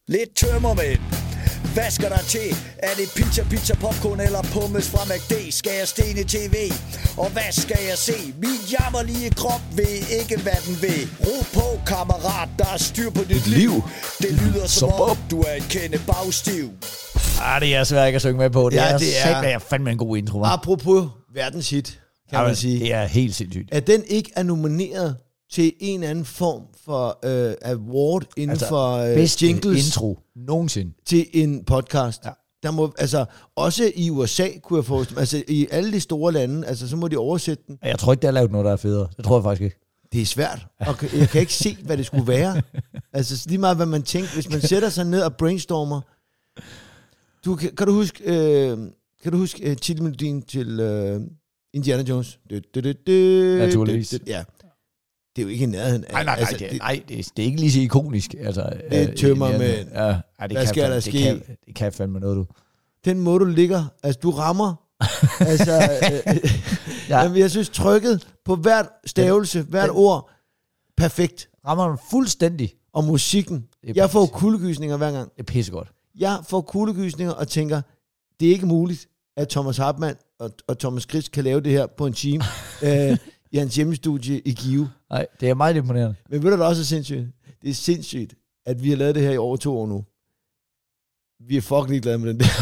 Lidt tømmermænd. Hvad skal der til? Er det pizza, popcorn eller pommes fra McD? Skal jeg stene TV? Og hvad skal jeg se? Min jammerlige krop ved ikke, hvad den vil. Ro på, kammerat, der er styr på dit liv. Det lyder som om, du er en kende bagstiv. Det er svært ikke at synge med på. Det er fandme en god intro, hva'? Apropos verdenshit, kan man sige. Det er helt sindssygt. At den ikke er nomineret til en anden form for award inden for jingles intro nogensinde til en podcast. Ja. Der må, også i USA, kunne jeg forestille mig, i alle de store lande, så må de oversætte den. Jeg tror ikke, der er lavet noget, der er federe. Det tror jeg faktisk ikke. Det er svært, og jeg kan ikke se, hvad det skulle være. Lige meget, hvad man tænker, hvis man sætter sig ned og brainstormer. Kan du huske titelmelodien til Indiana Jones? Naturligvis. Ja. Det er jo ikke i nærheden. Det er ikke lige så ikonisk. Det tømmer med... Hvad skal der ske? Det kan fandme noget, du. Den måde, du ligger... du rammer... Jamen, jeg synes, trykket på hvert stavelse, hvert ord, perfekt. Rammer den fuldstændig. Og musikken. Jeg får kuldegysninger hver gang. Det er pissegodt. Jeg får kuldegysninger og tænker, det er ikke muligt, at Thomas Hartmann og Thomas Chris kan lave det her på en time. I hans hjemmestudie i Give. Nej, det er meget imponerende. Men ved du, der også er sindssygt? Det er sindssygt, at vi har lavet det her i over 2 år nu. Vi er fucking ligeglade med den der.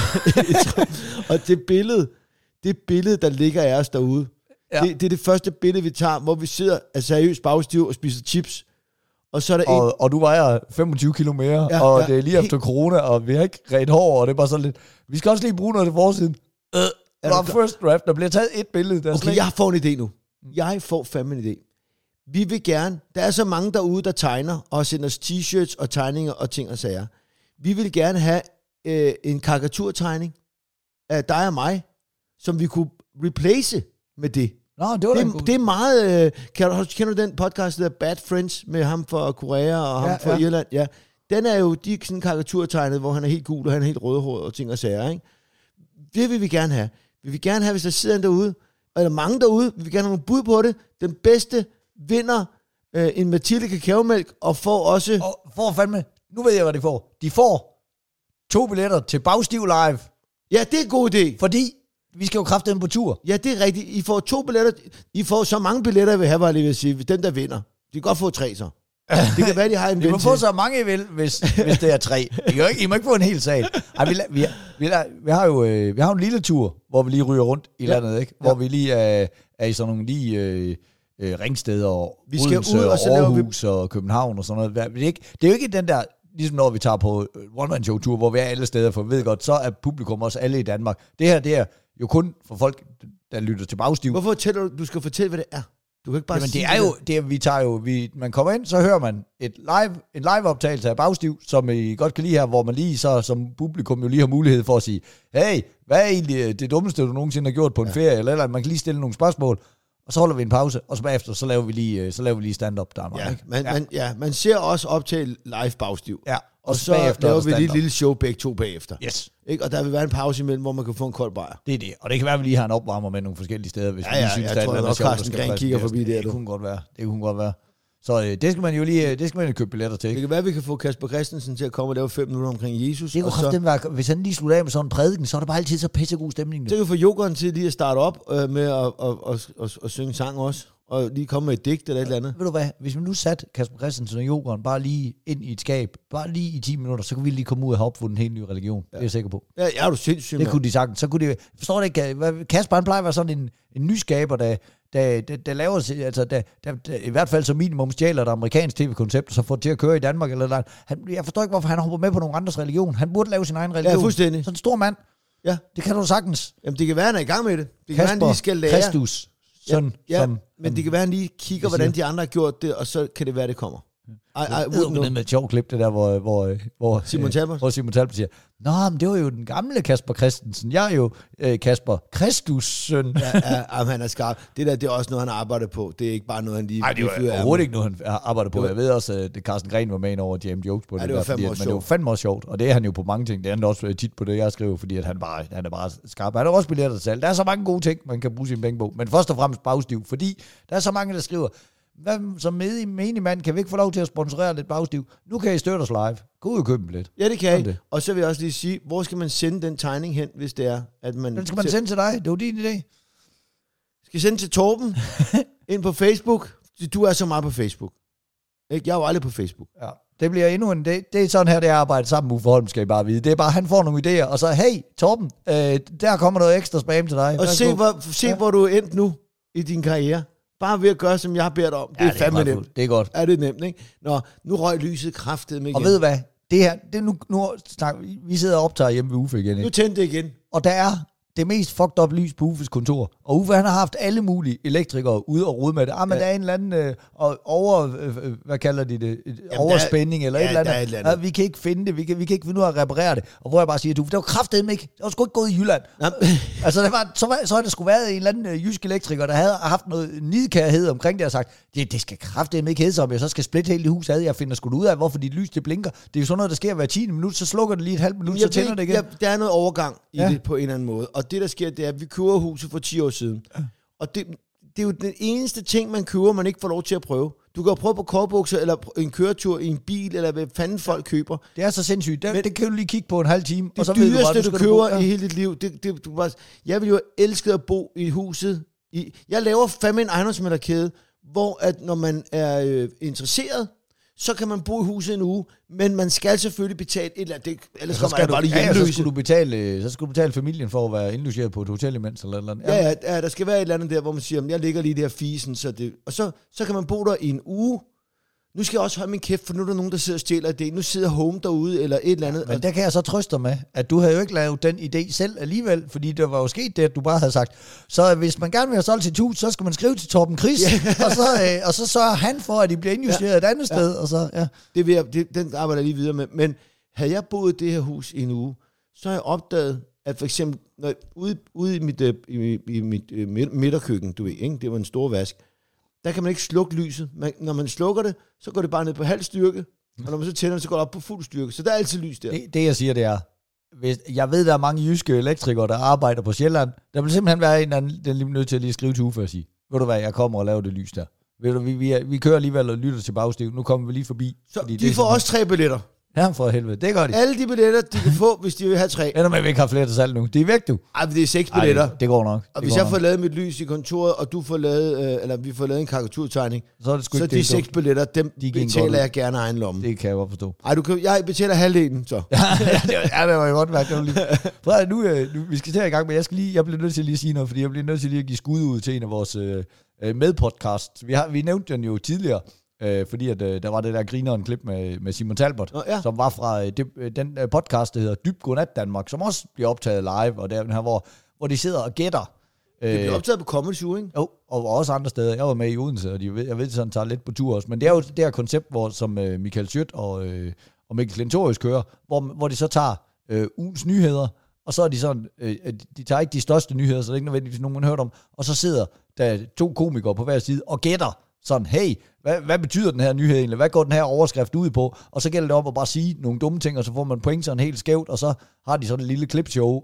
Og det billede, der ligger af os derude, det er det første billede, vi tager, hvor vi sidder seriøst bagstiv og spiser chips. Og så er der og du vejer 25 kilo mere, og det er lige efter corona, og vi har ikke rent hår, og det er bare sådan lidt... Vi skal også lige bruge noget til forsiden. First draft, der bliver taget et billede. Okay, jeg får en idé nu. Jeg får fandme en idé. Vi vil gerne, der er så mange derude, der tegner, og sender os t-shirts og tegninger og ting og sager. Vi vil gerne have en karikaturtegning af dig og mig, som vi kunne replace med det. Nå, det er meget... kender du den podcast, der Bad Friends, med ham fra Korea og ham fra Irland? Ja. Den er jo sådan karikaturtegnet, hvor han er helt gul, og han er helt rødhåret og ting og sager, ikke? Det vil vi gerne have. Vi vil gerne have, hvis der sidder en derude, eller mange derude, vi vil gerne have nogle bud på det. Den bedste vinder en Mathilde kakaomælk, og får også... Og får fandme... Nu ved jeg, hvad de får. De får 2 billetter til Bagstiv Live. Ja, det er en god idé. Fordi vi skal jo kraftedeme på tur. Ja, det er rigtigt. I får 2 billetter. I får så mange billetter, jeg vil have, var jeg lige vil sige. Den, der vinder. De kan godt få 3 så. Det kan være, de har en ven til. I må få så mange, I vil, hvis det er 3. I må ikke få en hel sal. Vi har jo en lille tur, hvor vi lige ryger rundt i landet, ikke? Hvor vi lige er i sådan nogle Ringsted og Odense og Aarhus og København og sådan noget. Det er jo ikke den der, ligesom når vi tager på one-man-show-tur, hvor vi er alle steder, for vi ved godt, så er publikum også alle i Danmark. Det her, det er jo kun for folk, der lytter til Bagstiv. Hvorfor fortæller du skal fortælle, hvad det er? Du kan ikke bare sige man kommer ind, så hører man en live optagelse af Bagstiv, som I godt kan lide her, hvor man lige så som publikum jo lige har mulighed for at sige, hey, hvad er egentlig det dummeste, du nogensinde har gjort på en ferie, eller man kan lige stille nogle spørgsmål, og så holder vi en pause, og så bagefter, så laver vi lige stand-up der. Man ser også op til live Bagstiv. Ja. Og så laver vi lige et lille show begge to bagefter. Yes. Ikke? Og der vil være en pause imellem, hvor man kan få en kold bajer. Det er det. Og det kan være, at vi lige har en opvarmer med nogle forskellige steder, hvis vi synes, jeg tror nok, Carsten Gren kigger forbi der. Det kunne godt være. Så det skal man jo købe billetter til. Det kan være, at vi kan få Kasper Christensen til at komme og lave 5 minutter omkring Jesus. Det kunne være, hvis han lige slutter af med sådan en prædiken, så er det bare altid så pissegod stemning. Så kan vi få Jokeren til lige at starte op med at synge sang også. Og lige komme med et digt eller et eller andet. Ved du hvad, hvis man nu satte Kasper Christensen og Jokeren bare lige ind i et skab, bare lige i 10 minutter, så kunne vi lige komme ud og have opfundet en helt ny religion. Det er jeg sikker på. Ja, er du sindssygt. Det kunne de sagtens. Så kunne de, forstår du ikke, Kasper han plejer at være sådan en nyskaber, der laver, altså der i hvert fald som minimum stjæler et amerikansk tv-koncept, og så får det til at køre i Danmark eller der. Jeg forstår ikke, hvorfor han hopper med på nogle andres religion. Han burde lave sin egen religion. Ja, fuldstændig. Sådan en stor mand. Ja. Det kan du sagtens. Jamen, det kan være, han er i gang med det. Det kan Kasper, være, han lige skal lære. Kristus. Men det kan være, han lige kigger, hvordan de andre har gjort det, og så kan det være, det kommer. Det med et sjovt klip, det der, hvor Simon Talbot siger, nå, men det var jo den gamle Kasper Christensen. Jeg er jo Kasper Kristus søn. Ja, han er skarp. Det er også noget, han arbejder på. Det er ikke bare noget, han lige... Nej, det var overhovedet ikke noget, han arbejder på. Jeg ved også, at Carsten Gren var med ind over James Jokes på det. Det var fandme også sjovt. Men det var fandme også sjovt. Og det er han jo på mange ting. Det er han også tit på det, jeg skriver, fordi at han er bare skarp. Han er også billetter til salg. Der er så mange gode ting, man kan bruge sine penge på. Men først og fremmest Bagstiv, fordi der er så mange, der skriver, som menig mand, kan vi ikke få lov til at sponsorere lidt bagstiv? Nu kan I støtte os live. Gå ud og købe dem lidt. Ja, det kan I. Og så vil jeg også lige sige, hvor skal man sende den tegning hen, hvis det er, at man... Den skal man sende til dig. Det var din idé. Skal sende til Torben ind på Facebook. Du er så meget på Facebook. Jeg er jo aldrig på Facebook. Ja. Det bliver endnu en... Det er sådan her, det er arbejde sammen med Uffe Holm, skal I bare vide. Det er bare, han får nogle idéer, og så, hey, Torben, der kommer noget ekstra spam til dig. Og se hvor du er endt nu i din karriere. Bare ved at gøre, som jeg har bedt om. Det er fandme nemt. Det er godt. Er det nemt, ikke? Nå, nu røg lyset kraftigt med igen. Og ved du hvad? Det her, vi sidder og optager hjemme ved Uffe igen. Ikke? Nu tændte det igen. Og der er det mest fucked up lys på Uffes kontor. Og Uffe, han har haft alle mulige elektrikere ude og rode med det. Men der er en eller anden hvad kalder de det? Overspænding eller et eller andet. Vi kan ikke finde det. Vi kan ikke finde ud af at reparere det. Og hvor jeg bare siger, du, det var kraftedeme ikke. Det var sgu ikke gået i Jylland. Altså, så har der sgu været en eller anden jysk elektriker, der havde haft noget nidkærhed omkring det og sagt, det skal kraftedeme ikke hedde sig, om jeg så skal splitte hele det hus ad. Jeg finder sgu ud af, hvorfor dit lys det blinker. Det er jo sådan noget, der sker hver 10 minut, så slukker det lige et halvt minut, så tænder det igen. Der er noget overgang i det på en eller anden måde. Og det, der sker, det er, at vi køber huset for 10 år siden. Og det er jo den eneste ting, man køber, man ikke får lov til at prøve. Du kan jo prøve på korbukser, eller en køretur i en bil, eller hvad fanden folk køber. Det er så sindssygt. Det kan du lige kigge på en halv time. Det og så dyreste, du køber i hele dit liv. Jeg vil jo elske at bo i huset. Jeg laver fandme en ejendomsmæglerkæde, hvor at når man er interesseret, så kan man bo i huset en uge, men man skal selvfølgelig betale et eller andet. Ellers kommer man bare lige hjemløse. Så skal du betale familien for at være indlogeret på et hotel imens, eller andet. Ja, der skal være et eller andet der, hvor man siger, jeg ligger lige der fisen, og så kan man bo der i en uge. Nu skal jeg også holde min kæft, for nu er der nogen, der sidder og stjæler det. Nu sidder Home derude, eller et eller andet. Men der kan jeg så trøste dig med, at du havde jo ikke lavet den idé selv alligevel, fordi det var jo sket det, at du bare havde sagt, så hvis man gerne vil have solgt sit hus, så skal man skrive til Torben Chris, og så sørger han for, at de bliver indjusteret et andet sted. Og så, den arbejder jeg lige videre med. Men havde jeg boet i det her hus i en uge, så har jeg opdaget, at for eksempel ude i mit midterkøkken, du ved, ikke? Det var en stor vask, der kan man ikke slukke lyset. Når man slukker det, så går det bare ned på halv styrke, og når man så tænder det, så går det op på fuld styrke. Så der er altid lys der. Det jeg siger, det er, jeg ved, der er mange jyske elektrikere, der arbejder på Sjælland. Der vil simpelthen være en anden, der er lige nødt til at lige skrive til Uffe og sige, ved du hvad, jeg kommer og laver det lys der. Ved du, vi kører alligevel og lytter til bagstiv. Nu kommer vi lige forbi. Så de får også 3 billetter. Ja, for helvede. Det gør de. Alle de billetter, de kan få, hvis de vil have 3. Ender med, at vi ikke har flere til salg nu. Det er væk, du. Ej, men det er 6 billetter. Det går nok. Og hvis jeg får lavet mit lys i kontoret, og du får lavet, eller vi får lavet en karikaturtegning, så er det sgu så ikke de 6 billetter, dem betaler jeg gerne egen lomme. Det kan jeg godt forstå. Ej, jeg betaler halvdelen, så. det var jo godt værd. Nu, vi skal til i gang, men jeg bliver nødt til lige at sige noget, fordi jeg bliver nødt til lige at give skud ud til en af vores medpodcasts. Vi nævnte den jo tidligere, fordi at der var det der grineren klip med Simon Talbot, som var fra den podcast, der hedder Dybt Godnat Danmark, som også bliver optaget live, og der er den her, hvor de sidder og gætter. Det bliver optaget på Comedy Zoo, ikke? Jo, og også andre steder. Jeg var med i Odense, og jeg ved, sådan tager lidt på tur også, men det er jo det her koncept, som Michael Schødt og Mikkel Klintorius kører, hvor de så tager ugens nyheder, og så er de sådan, de tager ikke de største nyheder, så det er ikke nødvendigvis nogen, man har hørt om, og så sidder der 2 komikere på hver side og gætter sådan, hey, hvad betyder den her nyhed egentlig? Hvad går den her overskrift ud på? Og så gælder det op at bare sige nogle dumme ting, og så får man point sådan helt skævt, og så har de sådan et lille klipshow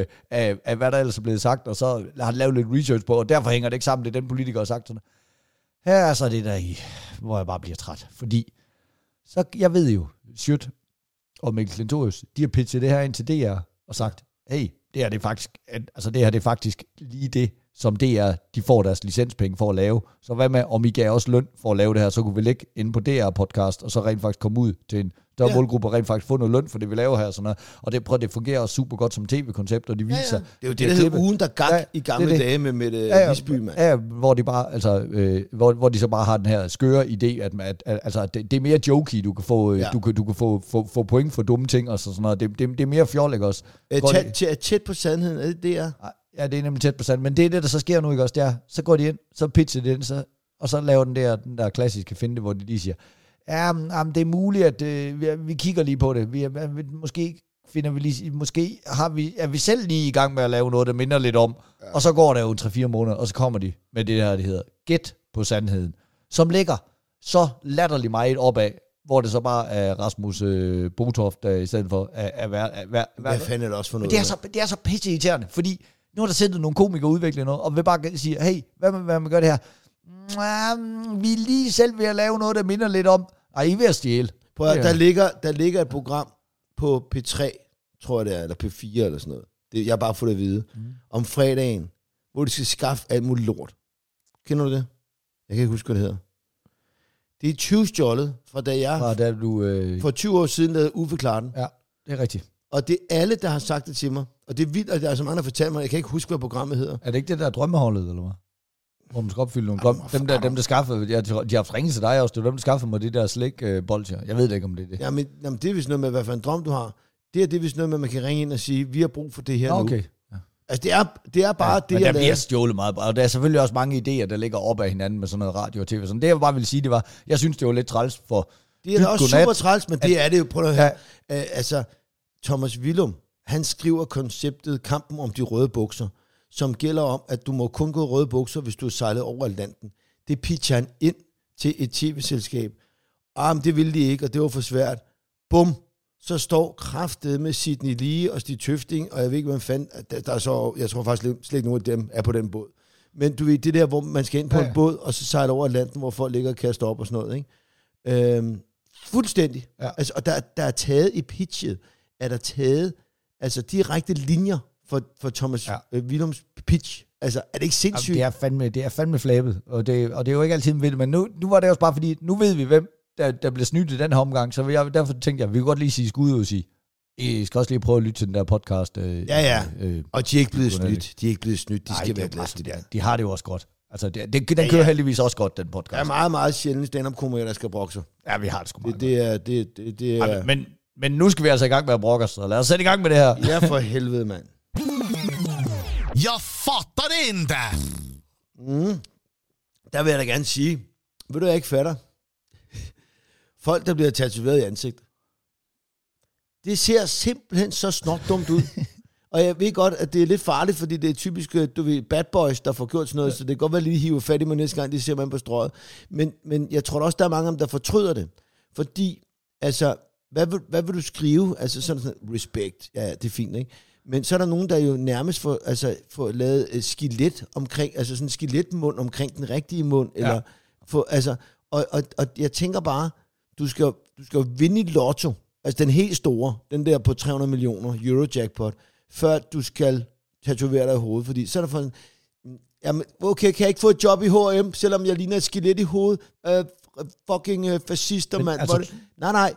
af hvad der ellers er blevet sagt, og så har de lavet lidt research på, og derfor hænger det ikke sammen, det den politiker har sagt sådan. Her er så det der i, hvor jeg bare bliver træt. Fordi, så jeg ved jo, Schødt og Mikkel Klintorius, de har pitchet det her ind til DR og sagt, hey, det her det er faktisk lige det, som DR, de får deres licenspenge for at lave. Så hvad med, om I gav også løn for at lave det her, så kunne vi lægge inde på DR-podcast, og så rent faktisk komme ud til en større målgruppe, og rent faktisk få noget løn for det, vi laver her. Sådan noget. Og det fungerer også super godt som tv-koncept, og de viser... Ja. Det er jo det, der hedder ugen, der gak i gamle dage med Mette Lisby, mand. Ja, hvor de bare, hvor de så bare har den her skøre idé, at det er mere jokey, du kan få, du kan få point for dumme ting, og sådan noget. Det er mere fjol, ikke også? Tæt på sandheden, er det der? Ja, det er nemlig tæt på sand. Men det er det, der så sker nu, ikke også? Der, så går de ind, så pitcher de ind, og så laver den der klassiske finte, hvor de lige siger, det er muligt, at vi kigger lige på det. Måske finder vi lige, måske er vi selv lige i gang med at lave noget, der minder lidt om. Ja. Og så går der jo 3-4 måneder, og så kommer de med det her, det hedder Gæt på sandheden, som ligger så latterligt meget opad, hvor det så bare er Rasmus Botoft, i stedet for at være... Hvad fanden er det også for noget? Det er så pisse irriterende, fordi nu har der siddet nogle komikere udviklet noget, og vil bare sige, hey, hvad man gør det her? Vi er lige selv ved at lave noget, der minder lidt om. Ej, I er ved at stjæle. Der ligger et program på P3, tror jeg det er, eller P4 eller sådan noget. Jeg har bare fået det at vide. Om fredagen, hvor de skal skaffe alt muligt lort. Kender du det? Jeg kan ikke huske, hvad det hedder. Det er 20 stjålet fra da jeg for 20 år siden lavede Uffe Klarten. Ja, det er rigtigt. Og det er alle, der har sagt det til mig. Og det er vildt, at der er så mange, der fortæller mig, jeg kan ikke huske, hvad programmet hedder. Er det ikke det der drømmeholdet, eller hvad? Hvor man skal opfylde nogle drømme. Dem, der skaffede, de har haft ringet til dig også, det var dem, der skaffede mig de der slik-bolcher. Jeg ved ikke, om det er det. Jamen, det er vist noget med, hvad for en drøm du har. Det er vist noget med, at man kan ringe ind og sige, vi har brug for det her nu. Okay. Ja. Altså, det er bare det, men der bliver stjålet meget. Og der er selvfølgelig også mange idéer, der ligger op ad hinanden med sådan noget radio og tv. Sådan det, jeg bare vil sige, det var, jeg synes, det var lidt træls for... Det er også super træls, men det er det jo. Prøv at høre. Altså, Thomas Willum, han skriver konceptet Kampen om de røde bukser, som gælder om, at du må kun gå røde bukser, hvis du er sejlet over Atlanten. Det pitcher han ind til et tv-selskab. Men det ville de ikke, og det var for svært. Bum! Så står kraftet med Sidney Lee og Stig Tøfting, og jeg ved ikke, hvad fanden, der er så, jeg tror faktisk slet ikke nogen af dem er på den båd. Men du ved, det der, hvor man skal ind på en båd, og så sejle over Atlanten, hvor folk ligger og kaster op og sådan noget, ikke? Fuldstændig. Ja. Altså, og der er taget i pitchet, altså direkte linjer for Thomas Willums pitch. Altså, er det ikke sindssygt? Det er fandme flabet, og det er jo ikke altid ved det, men nu var det også bare fordi, nu ved vi, hvem der bliver snydt i den her omgang, så derfor tænkte jeg, vi kan godt lige sige skud ud og sige, I skal også lige prøve at lytte til den der podcast. Og de er ikke blevet snydt. De skal være glade. De har det jo også godt. Altså, den kører heldigvis også godt, den podcast. Det er meget, meget sjældent stand-up-komikere, der skal brokke sig. Ja, vi har det sgu meget det er... Men nu skal vi altså i gang med at brokke os, så lad os sætte i gang med det her. Ja, for helvede, mand. Jeg fatter det ikke. Der vil jeg da gerne sige, ved du, jeg ikke fatter? Folk, der bliver tatoveret i ansigtet. Det ser simpelthen så snot dumt ud. Og jeg ved godt, at det er lidt farligt, fordi det er typisk, du ved, bad boys, der får gjort sådan noget, så det kan godt være lige hive fat i mig næste gang, de ser mig på strøget. Men jeg tror også, der er mange af dem, der fortryder det. Fordi, altså, hvad vil du skrive? Altså sådan respect, ja, det er fint, ikke? Men så er der nogen, der jo nærmest får lavet skelet omkring, altså sådan en skeletmund omkring den rigtige mund, eller og jeg tænker bare, du skal vinde i lotto, altså den helt store, den der på 300 millioner Eurojackpot, før du skal tatovere dig i hovedet, fordi så er der for en, jamen, okay, kan jeg ikke få et job i H&M, selvom jeg ligner et skelet i hovedet? Fucking fascister, mand. Altså, nej,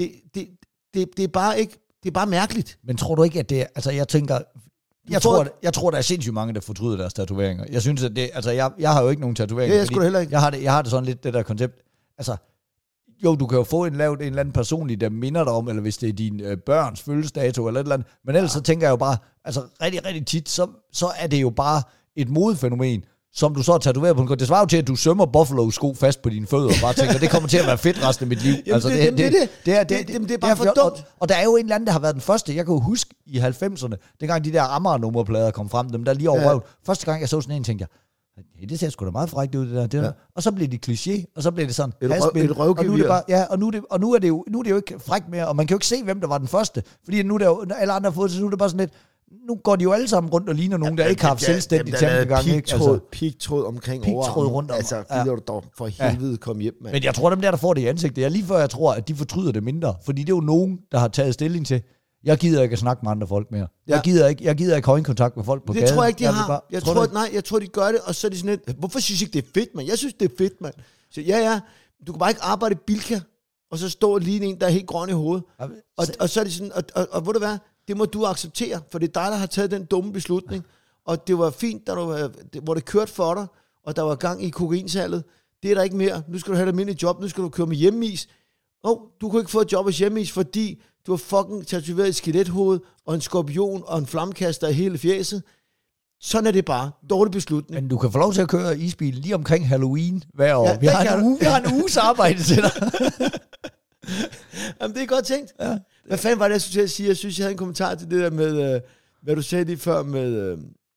det er bare ikke, det er bare mærkeligt. Men tror du ikke, at det er, altså jeg tænker, jeg tror, der er sindssygt mange, der fortryder deres tatoveringer. Jeg synes, at det, altså jeg har jo ikke nogen tatoveringer. Ja, jeg skulle heller ikke. Jeg har det sådan lidt, det der koncept. Altså, jo, du kan jo få en eller anden personlig, der minder dig om, eller hvis det er din børns fødselsdato, eller et eller andet. Men ellers så tænker jeg jo bare, altså rigtig, rigtig tit, så er det jo bare et modefænomen, som du så har tatoveret på en. Det svarer jo til, at du sømmer Buffalo-sko fast på dine fødder, og bare tænker, det kommer til at være fedt resten af mit liv. Jamen, altså, det er bare for dumt. Og der er jo en eller anden, der har været den første, jeg kan jo huske i 90'erne, dengang de der Amager-nummerplader kom frem, dem der lige over røven. Første gang, jeg så sådan en, tænkte jeg, hey, det ser sgu da meget frækt ud, det der. Og så blev det kliché, og så blev det sådan et røvgevir. Og nu er det jo ikke frækt mere, og man kan jo ikke se, hvem der var den første, fordi nu er der jo, alle andre har fået det, så nu er det bare sådan lidt, nu går de jo alle sammen rundt og ligner nogen, der ikke har haft selvstændig tankegang. Pigtråd omkring overarmen. Rundt om. Altså, gider du dog for helvede komme hjem, mand. Men jeg tror, dem der får det i ansigtet, jeg lige før jeg tror, at de fortryder det mindre, fordi det er jo nogen, der har taget stilling til, jeg gider ikke at snakke med andre folk mere. Jeg gider ikke have kontakt med folk på gaden. Det tror jeg ikke, de har. Jeg tror, de gør det, og så er de sådan lidt, hvorfor synes I ikke, det er fedt, mand? Jeg synes, det er fedt, mand. Så ja, du kan bare ikke arbejde i Bilka, og så står lige en, der er helt grøn i hovedet. Og så er det sådan, og ved du hvad, det må du acceptere, for det er dig, der har taget den dumme beslutning. Og det var fint, hvor det kørte for dig, og der var gang i kokainsalget. Det er der ikke mere. Nu skal du have et almindeligt job, nu skal du køre med hjemmeis. Du kunne ikke få et job hos hjemmeis, fordi du har fucking tatoveret et skelethoved, og en skorpion, og en flammekaster i hele fjeset. Sådan er det bare. Dårlig beslutning. Men du kan få lov til at køre isbil lige omkring Halloween hver år. Ja, vi har en uges arbejde til dig. Jamen, det er godt tænkt. Ja. Hvad fanden var det, jeg skulle til at sige? Jeg synes, jeg havde en kommentar til det der med, hvad du sagde lige før med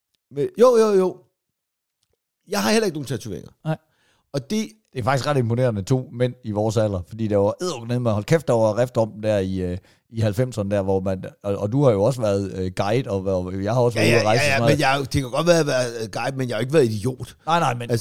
Jo. Jeg har heller ikke nogen tatoveringer. Nej. Og det er faktisk ret imponerende, 2 mænd i vores alder, fordi der var edderknede med hold kæft, der var rift om der i 90'erne der, hvor man, og du har jo også været guide, og jeg har også været ude at rejse. Ja, men det kan godt være at være guide, men jeg har ikke været idiot. Nej, men,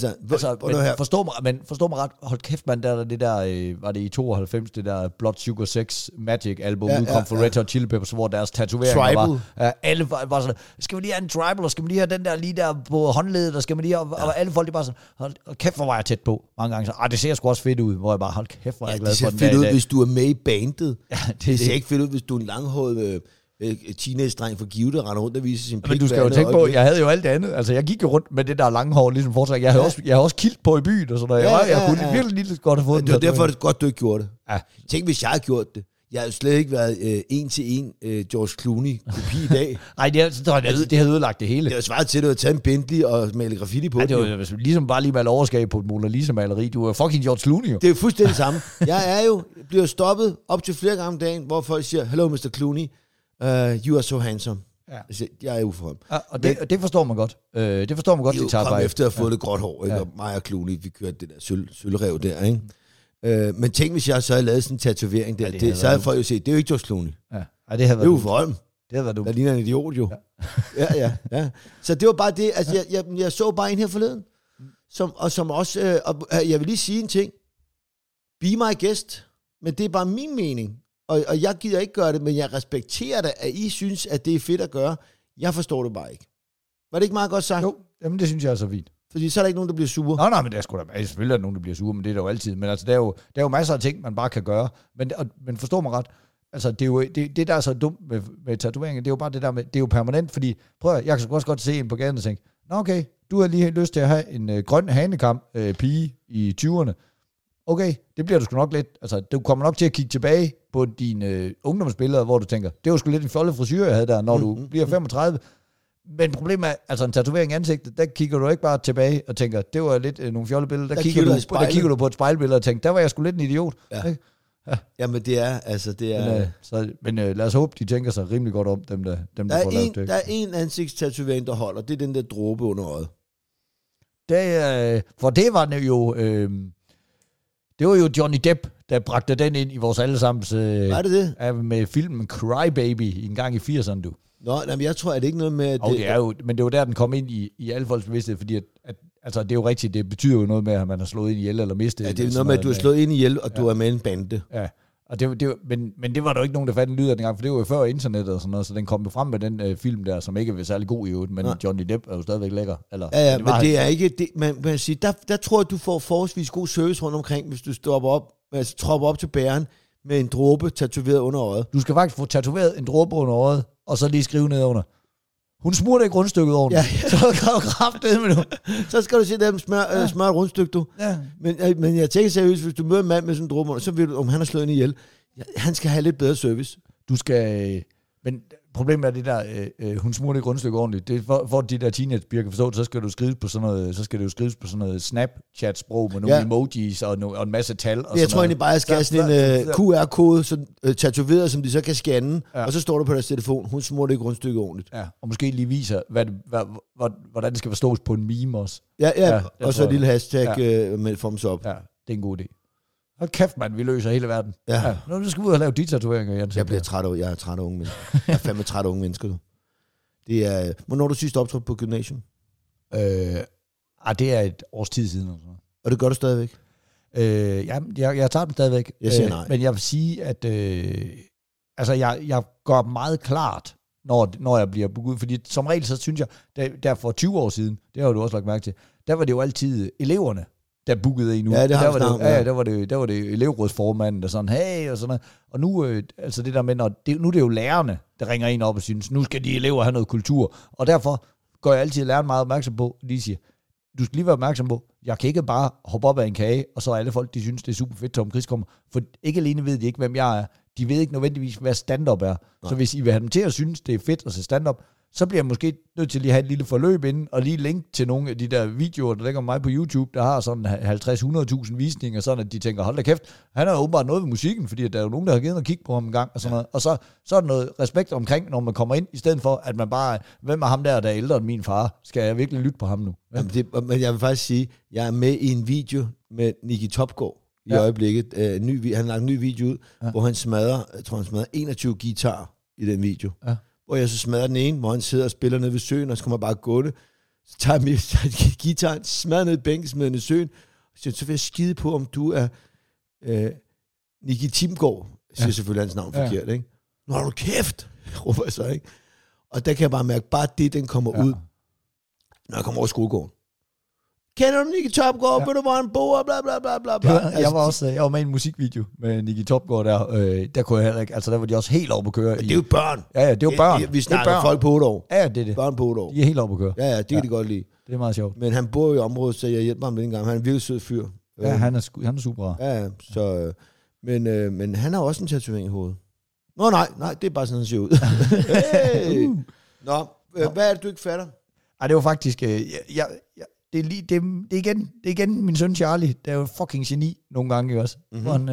forstå mig ret, hold kæft, man, det der, var det i 92, det der Blood Sugar Sex Magic album, udkom for Red Hot Chili Peppers, hvor deres tatoveringer var, alle var sådan, skal man lige have en tribal, og skal man lige have den der lige der på håndledet, og skal man lige have, og alle folk, de bare sådan, hold kæft, hvor var jeg tæt på, mange gange, så, det ser sgu også fedt ud, hvor jeg bare, hold kæft, hvor jeg glad for den dag. Det ser fedt ud, hvis du er med i bandet. Ja, det ser ikke fedt ud, hvis du er en langhåret teenage-dreng for Give, der render rundt og viser sin pik. Men du skal jo tænke på, jeg havde jo alt det andet. Altså, jeg gik jo rundt med det der lange hår, ligesom foretræk. Jeg havde også kilt på i byen og sådan noget. Jeg kunne virkelig lige godt have fået det. Det var derfor, det godt, du ikke gjorde det. Ja. Tænk, hvis jeg havde gjort det. Jeg havde slet ikke været en-til-en George Clooney-kopi i dag. Nej, det havde ødelagt det hele. Det var svaret til, at du havde taget en Bentley og malet graffiti på. Ja, det var ligesom bare lige male overskab på et Mona Lisa-maleri. Du er fucking George Clooney, jo. Det er fuldstændig samme. Jeg bliver stoppet op til flere gange om dagen, hvor folk siger, hello Mr. Clooney, you are so handsome. Ja. Jeg er uforholdt. Ja, og det forstår man godt. Det forstår man godt, de tager bare efter at få lidt gråt hår, ikke? Og mig og Clooney, vi kørte det der sølvrev der, ikke? Men tænk, hvis jeg så havde lavet sådan en tatovering der, så havde folk jo set, det er jo ikke George Clooney. Ja. Ja, det havde været det er uforholdt. Det havde været dumt. Der ligner en idiot jo. Ja. Ja. Så det var bare det, altså jeg så bare en her forleden, som også, jeg vil lige sige en ting, be my guest, men det er bare min mening. Og jeg gider ikke gøre det, men jeg respekterer det, at I synes, at det er fedt at gøre. Jeg forstår det bare ikke. Var det ikke meget godt sagt? Jo, jamen det synes jeg er så fint. Fordi så er der ikke nogen, der bliver sure. Nej, men det er sgu da, selvfølgelig er der nogen, der bliver sure, men det er der jo altid. Men altså, der er jo masser af ting, man bare kan gøre. Men forstå mig ret, altså det er jo det der er så dumt med tatoveringer, det er jo bare det der med, det er jo permanent, fordi prøv at, jeg kan også godt se en på gaden og tænke, nå okay, du har lige lyst til at have en grøn hanekamp pige i 20'erne. Okay, det bliver du sgu nok lidt, altså du kommer nok til at kigge tilbage på dine ungdomsbilleder, hvor du tænker, det var sgu lidt en fjollet frisyr, jeg havde der, når du bliver 35. Men problemet er, altså en tatovering i ansigtet, der kigger du ikke bare tilbage og tænker, det var lidt nogle fjolle billeder. Der kigger du på et spejlbillede og tænker, der var jeg sgu lidt en idiot. Ja. Ikke? Ja. Jamen det er, altså det er... Men lad os håbe, de tænker sig rimelig godt om, dem der får lavet det. Der er en ansigtstatovering, der holder, det er den der dråbe under øjet. For det var jo... det var jo Johnny Depp, der bragte den ind i vores allesammens... Var det? Med filmen Cry Baby en gang i 80'erne, du. Nå, men jeg tror, at det ikke noget med... At det er jo, men det var der, den kom ind i alle folks bevidsthed, fordi at altså, det er jo rigtigt, det betyder jo noget med, at man har slået ind ihjel eller mistet. Ja, det er noget med, at du har slået ind ihjel, og du er med en bande. Ja, og men det var der jo ikke nogen, der fandt en lyd af dengang, for det var jo før internettet og sådan noget, så den kom jo frem med den film der, som ikke var særlig god i øvrigt, men Johnny Depp er jo stadigvæk lækker. Eller, ja, men det er ikke... Det, man siger, der tror jeg, du får forholdsvis god service rundt omkring, hvis du tropper op til bæren med en dråbe tatoveret under øjet. Du skal faktisk få tatoveret en dråbe under øjet, og så lige skrive ned under. Hun smurte ikke rundstykket ordentligt. Ja. Så kan du kraftedeme med nu. Så skal du se dem smør et rundstykke, du. Ja. Men jeg tænker seriøst, hvis du møder en mand med sådan en dråbe, så ved du, om han har slået en ihjel. Han skal have lidt bedre service. Du skal... Men problemet er det der, hun smurte ikke rundstykke ordentligt. Det er for de der teenagepiger kan forstå det, så skal du skrive på sådan noget, Snapchat-sprog med nogle emojis og en masse tal. Og jeg tror egentlig bare, jeg skal have sådan en QR-kode tatoveret, som de så kan scanne, og så står der på deres telefon, hun smurte ikke rundstykke ordentligt. Ja, og måske lige viser, hvordan det skal forstås på en meme også. Ja, og så et lille hashtag med thumbs up. Ja, det er en god idé. Hold kæft, mand, vi løser hele verden. Ja. Nu skal vi ud og lave de tatoveringer, Jens. Jeg er træt af unge mennesker. Jeg er fandme træt af unge mennesker, du. Det er... Hvornår du sidst optrådte på Gymnasium? Det er et års tid siden. Og det gør du stadigvæk? Jeg tager dem stadigvæk. Jeg siger nej. Men jeg vil sige, at jeg går meget klart, når jeg bliver booket. Fordi som regel, så synes jeg, der for 20 år siden, det har du også lagt mærke til, der var det jo altid eleverne, der bookede en nu. Ja, det har der var det elevrådsformanden, der sådan, hey, og sådan noget. Og nu, altså det der med, nu er det jo lærerne, der ringer en op og synes, nu skal de elever have noget kultur. Og derfor går jeg altid læreren meget opmærksom på, de siger, du skal lige være opmærksom på, jeg kan ikke bare hoppe op af en kage, og så er alle folk, de synes, det er super fedt, Tom Chris kommer. For ikke alene ved de ikke, hvem jeg er. De ved ikke nødvendigvis, hvad stand-up er. Nej. Så hvis I vil have dem til at synes, det er fedt at se stand-up, så bliver jeg måske nødt til at lige have et lille forløb inden, og lige link til nogle af de der videoer, der ligger mig på YouTube, der har sådan 50-100.000 visninger, sådan at de tænker, hold da kæft, han har åbenbart noget ved musikken, fordi der er jo nogen, der har givet at kigge på ham en gang, og sådan noget. Og så er der noget respekt omkring, når man kommer ind, i stedet for, at man bare, hvem er ham der er ældre end min far? Skal jeg virkelig lytte på ham nu? Ja? Men jeg vil faktisk sige, jeg er med i en video med Nicky Topgaard, i øjeblikket. Han har lagt en ny video ud, hvor han smadrer 21 guitar i den video. Ja. Hvor jeg så smadrer den ene, hvor han sidder og spiller nede ved søen, og så kommer bare gående. Så tager jeg guitaren, smadrer ned i bænken, smadrer ned i søen, så vil jeg skide på, om du er Nicky Timgaard. Jeg siger selvfølgelig hans navn forkert, ikke? Nå, har du kæft, råber jeg så, ikke? Og der kan jeg bare mærke, bare det, den kommer ud, når jeg kommer over skolegården. Kender du Nicky Topgaard? Ved du, hvor han bor? Bla, bla, bla, bla, bla. Jeg var med i en musikvideo med Nicky Topgaard der. Der kunne jeg heller ikke, altså der var de også helt oppe at køre. Men det er jo børn. Ja, det er jo børn. Vi snakker folk på 8 år. Ja, det er det. Børn på 8 år. De er helt oppe at køre. Ja, det kan de godt lide. Det er meget sjovt. Men han bor i området, så jeg hjælper ham den gang. Han er en virkelig sød fyr. Ja, han er super rar. Ja, så... Men han har også en tatovering i hovedet. Nå nej, det er bare sådan, han ser ud. Hey. Nå, hvad er det, du ikke fatter? Ej, det var faktisk... Det er igen min søn Charlie, der er jo fucking geni nogle gange også. Mm-hmm. Han,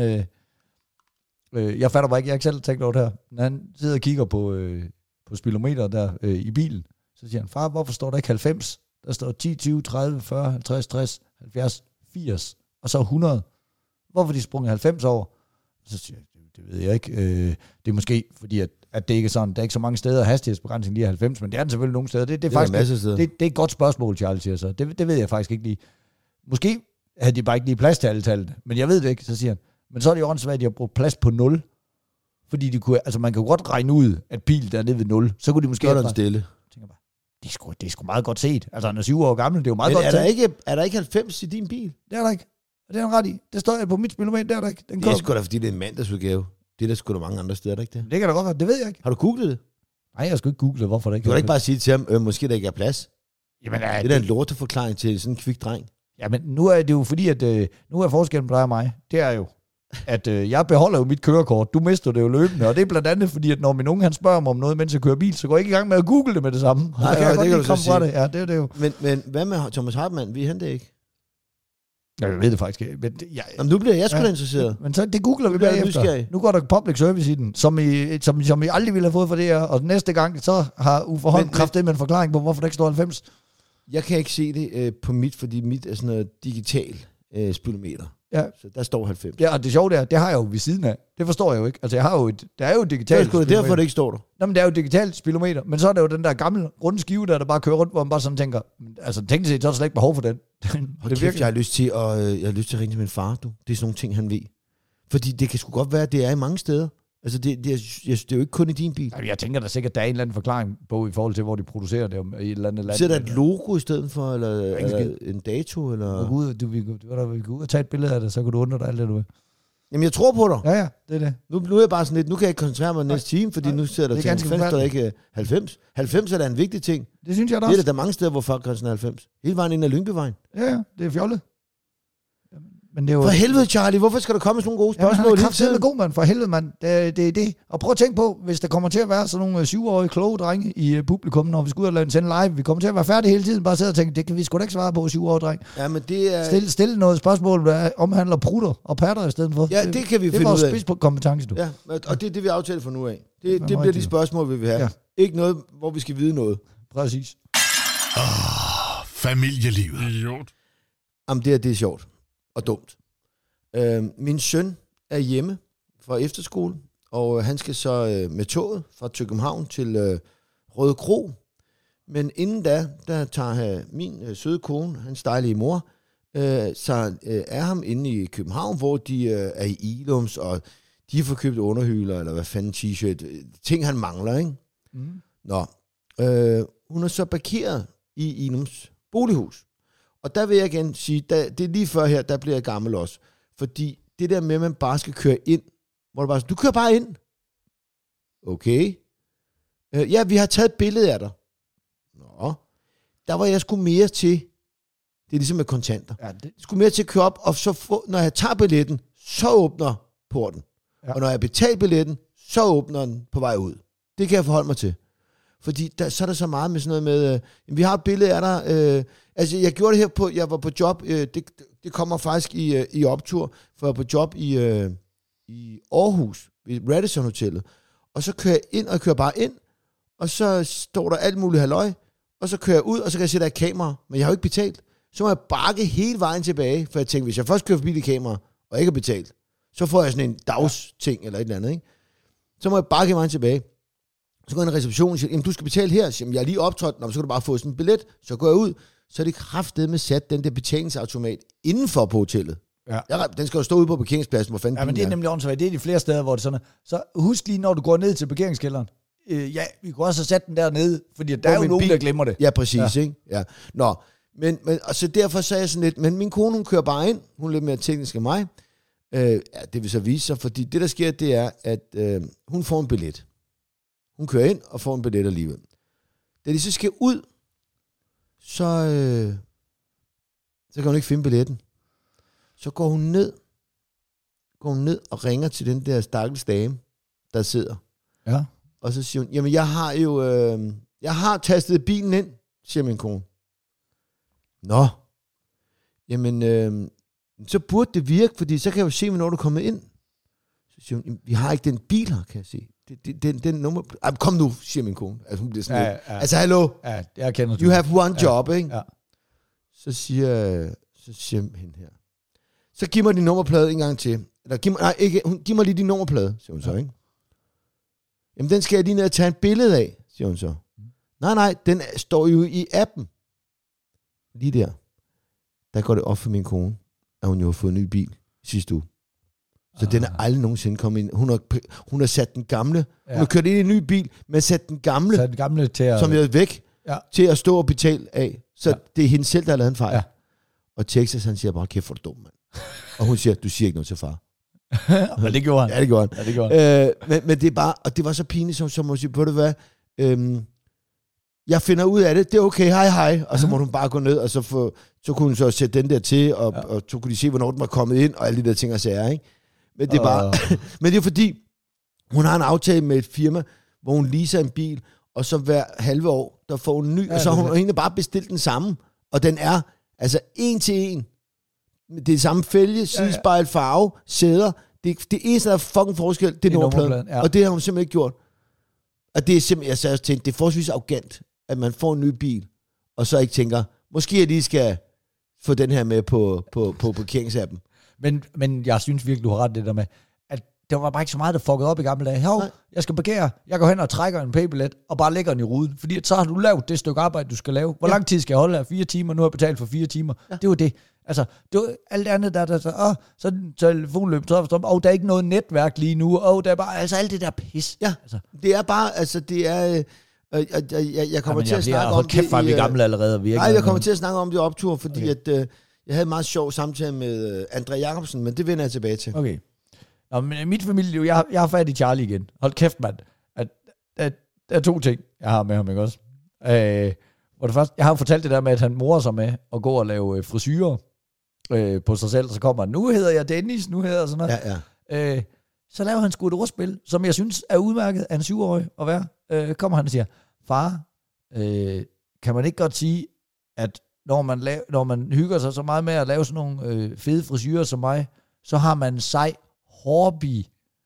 jeg fatter bare ikke, jeg har ikke selv tænkt over det her. Når han sidder og kigger på speedometer der i bilen, så siger han, far, hvorfor står der ikke 90? Der står 10, 20, 30, 40, 50, 60, 70, 80, og så 100. Hvorfor de sprunget 90 over? Så siger jeg, det ved jeg ikke. Det er måske fordi, at det ikke er sådan. Der er ikke så mange steder, hastighedsbegrænsning lige er 90, men det er den selvfølgelig nogle steder. Det er faktisk det er et godt spørgsmål, Charles siger så. Det ved jeg faktisk ikke lige. Måske havde de bare ikke lige plads til alle tallene, men jeg ved det ikke, så siger han. Men så er det jo åndssvagt, at de har brugt plads på 0. Fordi de kunne, altså man kan jo godt regne ud, at pil der er nede ved 0. Så kunne de måske... Så er den stille. Tænker bare, det er sgu meget godt set. Altså han er 7 år gammel, det er jo meget godt set. Er der ikke 90 i din bil? Det er der ikke. Det er en ret i. Det står på mit speedometer, det er der ikke. Det er sgu da, fordi det er en mandagsudgave. Det er der sgu da mange andre steder, ikke det? Det kan da godt være, det ved jeg ikke. Har du googlet det? Nej, jeg skulle ikke google, hvorfor det ikke. Du kan ikke bare sige til ham, måske der ikke er plads. Jamen, det er da en lorteforklaring til sådan en kvik dreng. Jamen, nu er det jo fordi, at nu er forskellen på dig og mig, det er jo, at jeg beholder jo mit kørekort. Du mister det jo løbende, og det er blandt andet fordi, at når min unge han spørger mig om noget, mens jeg kører bil, så går jeg ikke i gang med at google det med det samme. Nej, det kan du så sige. Ja, det er det jo. Men hvad med Thomas Hartmann? Vi henter ikke. Jeg ved det faktisk ikke. Men nu bliver jeg sgu da interesseret. Men så det googler vi bagefter. Nu går der public service i den, som I aldrig ville have fået for det her. Og næste gang, så har Uffe Holm kraftigt med en forklaring på, hvorfor der ikke står 90. Jeg kan ikke se det på mit, fordi mit er sådan noget digital speedometer. Ja. Så der står 90. Ja, og det sjove er, det har jeg jo ved siden af. Det forstår jeg jo ikke. Altså, der er jo et digitalt speedometer. Det er derfor, det ikke står der. Nå, men det er jo et digitalt speedometer. Men så er der jo den der gamle runde skive, der bare kører rundt, hvor man bare sådan tænker, altså teknisk set, så er der slet ikke behov for den. Jeg har lyst til at ringe til min far, du. Det er sådan nogle ting, han ved. Fordi det kan sgu godt være, at det er i mange steder. Altså, det er jo ikke kun i din bil. Jeg tænker da sikkert, der er en eller anden forklaring på, i forhold til, hvor de producerer det i et eller andet land. Så er der et logo i stedet for, eller en dato, eller... Du vil gå ud og tage et billede af det, så kan du undre dig alt det, du vil. Jamen, jeg tror på dig. Ja, det er det. Nu er jeg bare sådan lidt, nu kan jeg ikke koncentrere mig næste time, fordi nu sidder der til 90, der ikke 90. 90 er da en vigtig ting. Det synes jeg da også. Det er der mange steder, hvor folk gør sådan 90. Hele vejen ind ad Lyngbyvejen. Ja, det er fjollet. Men det er jo... For helvede, Charlie, hvorfor skal der komme sådan nogle gode spørgsmål? Ja, han er god, mand. For helvede, mand. Det er det. Og prøv at tænke på, hvis der kommer til at være sådan nogle 7-årige kloge drenge i publikum, når vi skal ud og lade den sende live. Vi kommer til at være færdige hele tiden, bare sidde og tænke, det kan vi sgu da ikke svare på, 7-årige dreng. Ja, men det er... Stille noget spørgsmål, der omhandler prutter og patter i stedet for. Ja, det kan vi finde ud af. Det er vores spidskompetence, du. Ja, og det er det, vi aftaler for nu af. Det bliver de spørgsmål, vi vil have. Ja. Ikke noget, hvor vi skal vide noget. Præcis. Familielivet. Idiot. Jamen, det er sjovt og dumt. Min søn er hjemme fra efterskole, og han skal så med toget fra København til Røde Kro. Men inden der tager min søde kone, hans dejlige mor, så er ham inde i København, hvor de er i Ilums, og de har fået købt underhyler, eller hvad fanden, t-shirt, ting han mangler, ikke? Mm. Nå, hun er så parkeret i Ilums bolighus. Og der vil jeg igen sige, det er lige før her, der bliver jeg gammel også. Fordi det der med, at man bare skal køre ind, hvor du bare du kører bare ind. Okay. Ja, vi har taget et billede af dig. Nå. Der var jeg sgu mere til, det er ligesom med kontanter. Ja, det skulle mere til at køre op, og så når jeg tager billetten, så åbner porten. Ja. Og når jeg betaler billetten, så åbner den på vej ud. Det kan jeg forholde mig til. Fordi så er der så meget med sådan noget med, vi har et billede af dig. Altså, jeg gjorde det her jeg var på job, det kommer faktisk i optur, for jeg var på job i Aarhus, ved Radisson Hotellet. Og så kører jeg ind, og jeg kører bare ind, og så står der alt muligt halløj, og så kører jeg ud, og så kan jeg se, der er et kamera, men jeg har jo ikke betalt. Så må jeg bakke hele vejen tilbage, for jeg tænkte, hvis jeg først kører forbi det kamera, og ikke har betalt, så får jeg sådan en dagsting eller et eller andet, ikke? Så må jeg bare give mig tilbage. Så går jeg i receptionen og siger, jamen du skal betale her. Så siger, jeg er lige optrådt, så kan du bare få sådan en billet. Så går jeg ud, så er det kraftedeme sat den der betalingsautomat indenfor på hotellet. Ja. Den skal jo stå ude på parkeringspladsen, hvor fanden men det er nemlig åndssvagt. Det er de flere steder, hvor det sådan er. Så husk lige, når du går ned til parkeringskælderen. Vi kunne også have sat den dernede, fordi der er jo nogen, der glemmer det. Ja, præcis, ikke? Ja. Nå, men altså derfor sagde jeg sådan lidt, men min kone, hun kører bare ind. Hun er lidt mere teknisk end mig. Det vil så vise sig, fordi det, der sker, det er, at hun får en billet. Hun kører ind og får en billet alligevel. Da de så skal ud, så kan hun ikke finde billetten. Så går hun ned og ringer til den der stakkels dame, der sidder. Ja. Og så siger hun, jamen jeg har tastet bilen ind, siger min kone. Nå, jamen, så burde det virke, fordi så kan jeg jo se, hvornår du er kommet ind. Så siger hun, vi har ikke den bil her, kan jeg se. Den nummer... Kom nu, siger min kone. Altså, hun bliver sådan lidt. Altså, hallo? Ja, jeg kender You have one job, ikke? Ja. Så siger hende her. Så giv mig din nummerplade en gang til. Eller giv mig lige din nummerplade, siger hun så, ikke? Jamen, den skal jeg lige ned og tage et billede af, siger hun så. Nej, den står jo i appen. Lige der går det op for min kone, at hun jo har fået en ny bil sidste uge. Så den er aldrig nogensinde kommet ind. Hun har sat den gamle. Hun har kørt ind i en ny bil, men sat den gamle til at... som jeg er væk, til at stå og betale af. Så det er hende selv, der har lavet en fejl. Ja. Og Texas, han siger bare, kæft for dum, mand. Og hun siger, du siger ikke noget til far. Men det gjorde han. Ja, det gjorde han. Men det er bare, og det var så pinligt, som må sige, på det hvad, jeg finder ud af det, det er okay, hej, og så må hun bare gå ned, og så kunne hun så sætte den der til, og så kunne de se, hvornår den var kommet ind, og alle de der ting og sager, ikke? Men det er bare, men det er fordi, hun har en aftale med et firma, hvor hun leaser en bil, og så hver halve år, der får hun en ny, og så har hun egentlig bare bestilt den samme, og den er, altså 1 til 1, det er samme fælge, sidespejl, farve, sæder, det eneste, der er fucking forskel, det er nummerpladen, og det har hun simpelthen ikke gjort. Og det er simpelthen, jeg sagde også til, det er forholdsvis arrogant, at man får en ny bil, og så ikke tænker, måske jeg lige skal få den her med på parkeringsappen. Men jeg synes virkelig, du har ret det der med, at der var bare ikke så meget, der fuckede op i gamle dage. Hov, jeg skal parkere, jeg går hen og trækker en paybillet, og bare lægger den i ruden, fordi så har du lavet det stykke arbejde, du skal lave. Hvor lang tid skal jeg holde her? 4 timer, nu har jeg betalt for 4 timer. Ja. Det var det. Altså, det var alt det andet, så er telefonløb, der er ikke noget netværk lige nu, der er bare, altså alt det der pis. Ja, altså. Det er bare, altså det er... Jeg kommer til at snakke om det. Kæft, var vi gamle allerede. Nej, jeg kommer til at snakke om det optur, fordi at jeg havde en meget sjov samtale med André Jacobsen, men det vender jeg tilbage til. Okay. Nå, men mit familie, jeg har fat i Charlie igen. Hold kæft, mand. Der er 2 ting, jeg har med ham, ikke også? Og det første, jeg har fortalt det der med, at han morer sig med at gå og lave frisyrer på sig selv, og så kommer han, nu hedder jeg Dennis, nu hedder jeg sådan noget. Ja. Så laver han sgu et ordspil, som jeg synes er udmærket af en 7-årig at være. Kommer han og siger, far, kan man ikke godt sige, at når man hygger sig så meget med at lave sådan nogle fede frisyrer som mig, så har man en sej hobby.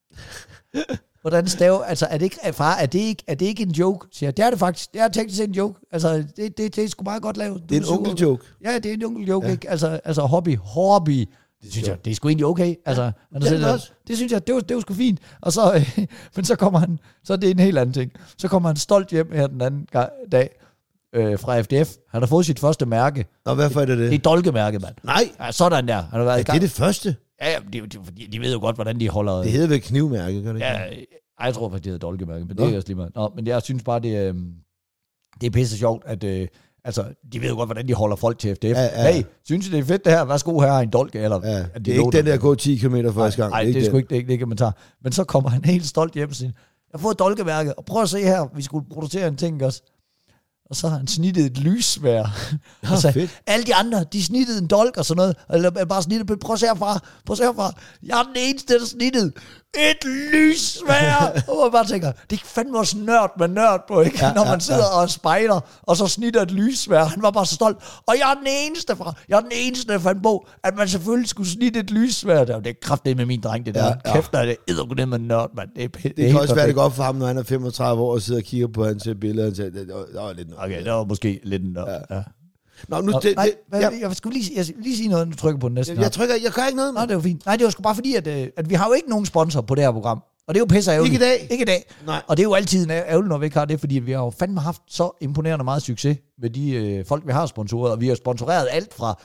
Hvordan stav? Altså, er det ikke, far, er det ikke en joke? Siger jeg, det er det faktisk. Det er teknisk set en joke. Altså, det er sgu meget godt lavet. Det er en onkeljoke. Ja, det er en onkeljoke, ikke? Altså hobby. Det synes jeg, det er sgu egentlig okay. Altså, det synes jeg, det var sgu fint. Og så, men så kommer han, så er det en helt anden ting. Så kommer han stolt hjem her den anden dag fra FDF. Han har fået sit første mærke. Og hvorfor er det? Det er dolkemærke, mand. Nej. Ja, sådan der. Han har været i gang. Det er det første? Ja, de ved jo godt, hvordan de holder... Det hedder vel knivmærke, gør det ikke? Ja, jeg tror faktisk, det hedder dolkemærke, men det er også lige meget. Nå, men jeg synes bare, det er pisse sjovt, at... Altså, de ved jo godt, hvordan de holder folk til FDF. Ja. Hey, synes I, det er fedt det her? Værsgo, her er en dolke. Eller, det er ikke den der gå 10 km første gang. Nej, det er sgu ikke det, kan man tage. Men så kommer han helt stolt hjem og siger, jeg har fået dolkemærket, og prøv at se her, vi skulle producere en ting også. Og så har han snittet et lyssvær. Ja, fedt. Alle de andre, de snittede en dolk og sådan noget. Eller bare snittet, prøv at se herfra. Jeg er den eneste, der snittede et lyssvær. Og man bare tænker, det er fandme også nørd på, ikke? Når man sidder og spejder, og så snitter et lyssvær. Han var bare så stolt. Og jeg er den eneste, der fandt på, at man selvfølgelig skulle snitte et lyssvær. Det er kraftigt med min dreng, det der. Ja. Kæft, der er det eddergud med nørd, mand. Det kan også være, det går op for ham, når han er 35 år og sidder og kigger på hans billeder. Og siger, det var lidt nørd. Okay, det var måske lidt nørd. Ja. Nå, nu, jeg skulle lige sige noget, når du trykker på den næste. Jeg gør ikke noget. Nå, det var fint. Nej, det var sgu bare fordi, at vi har jo ikke nogen sponsor på det her program. Og det er jo pisse ærgerligt. Ikke i dag. Nej. Og det er jo altid ærgerligt, når vi ikke har det, fordi vi har jo fandme haft så imponerende meget succes med de folk, vi har sponsoreret. Og vi har sponsoreret alt fra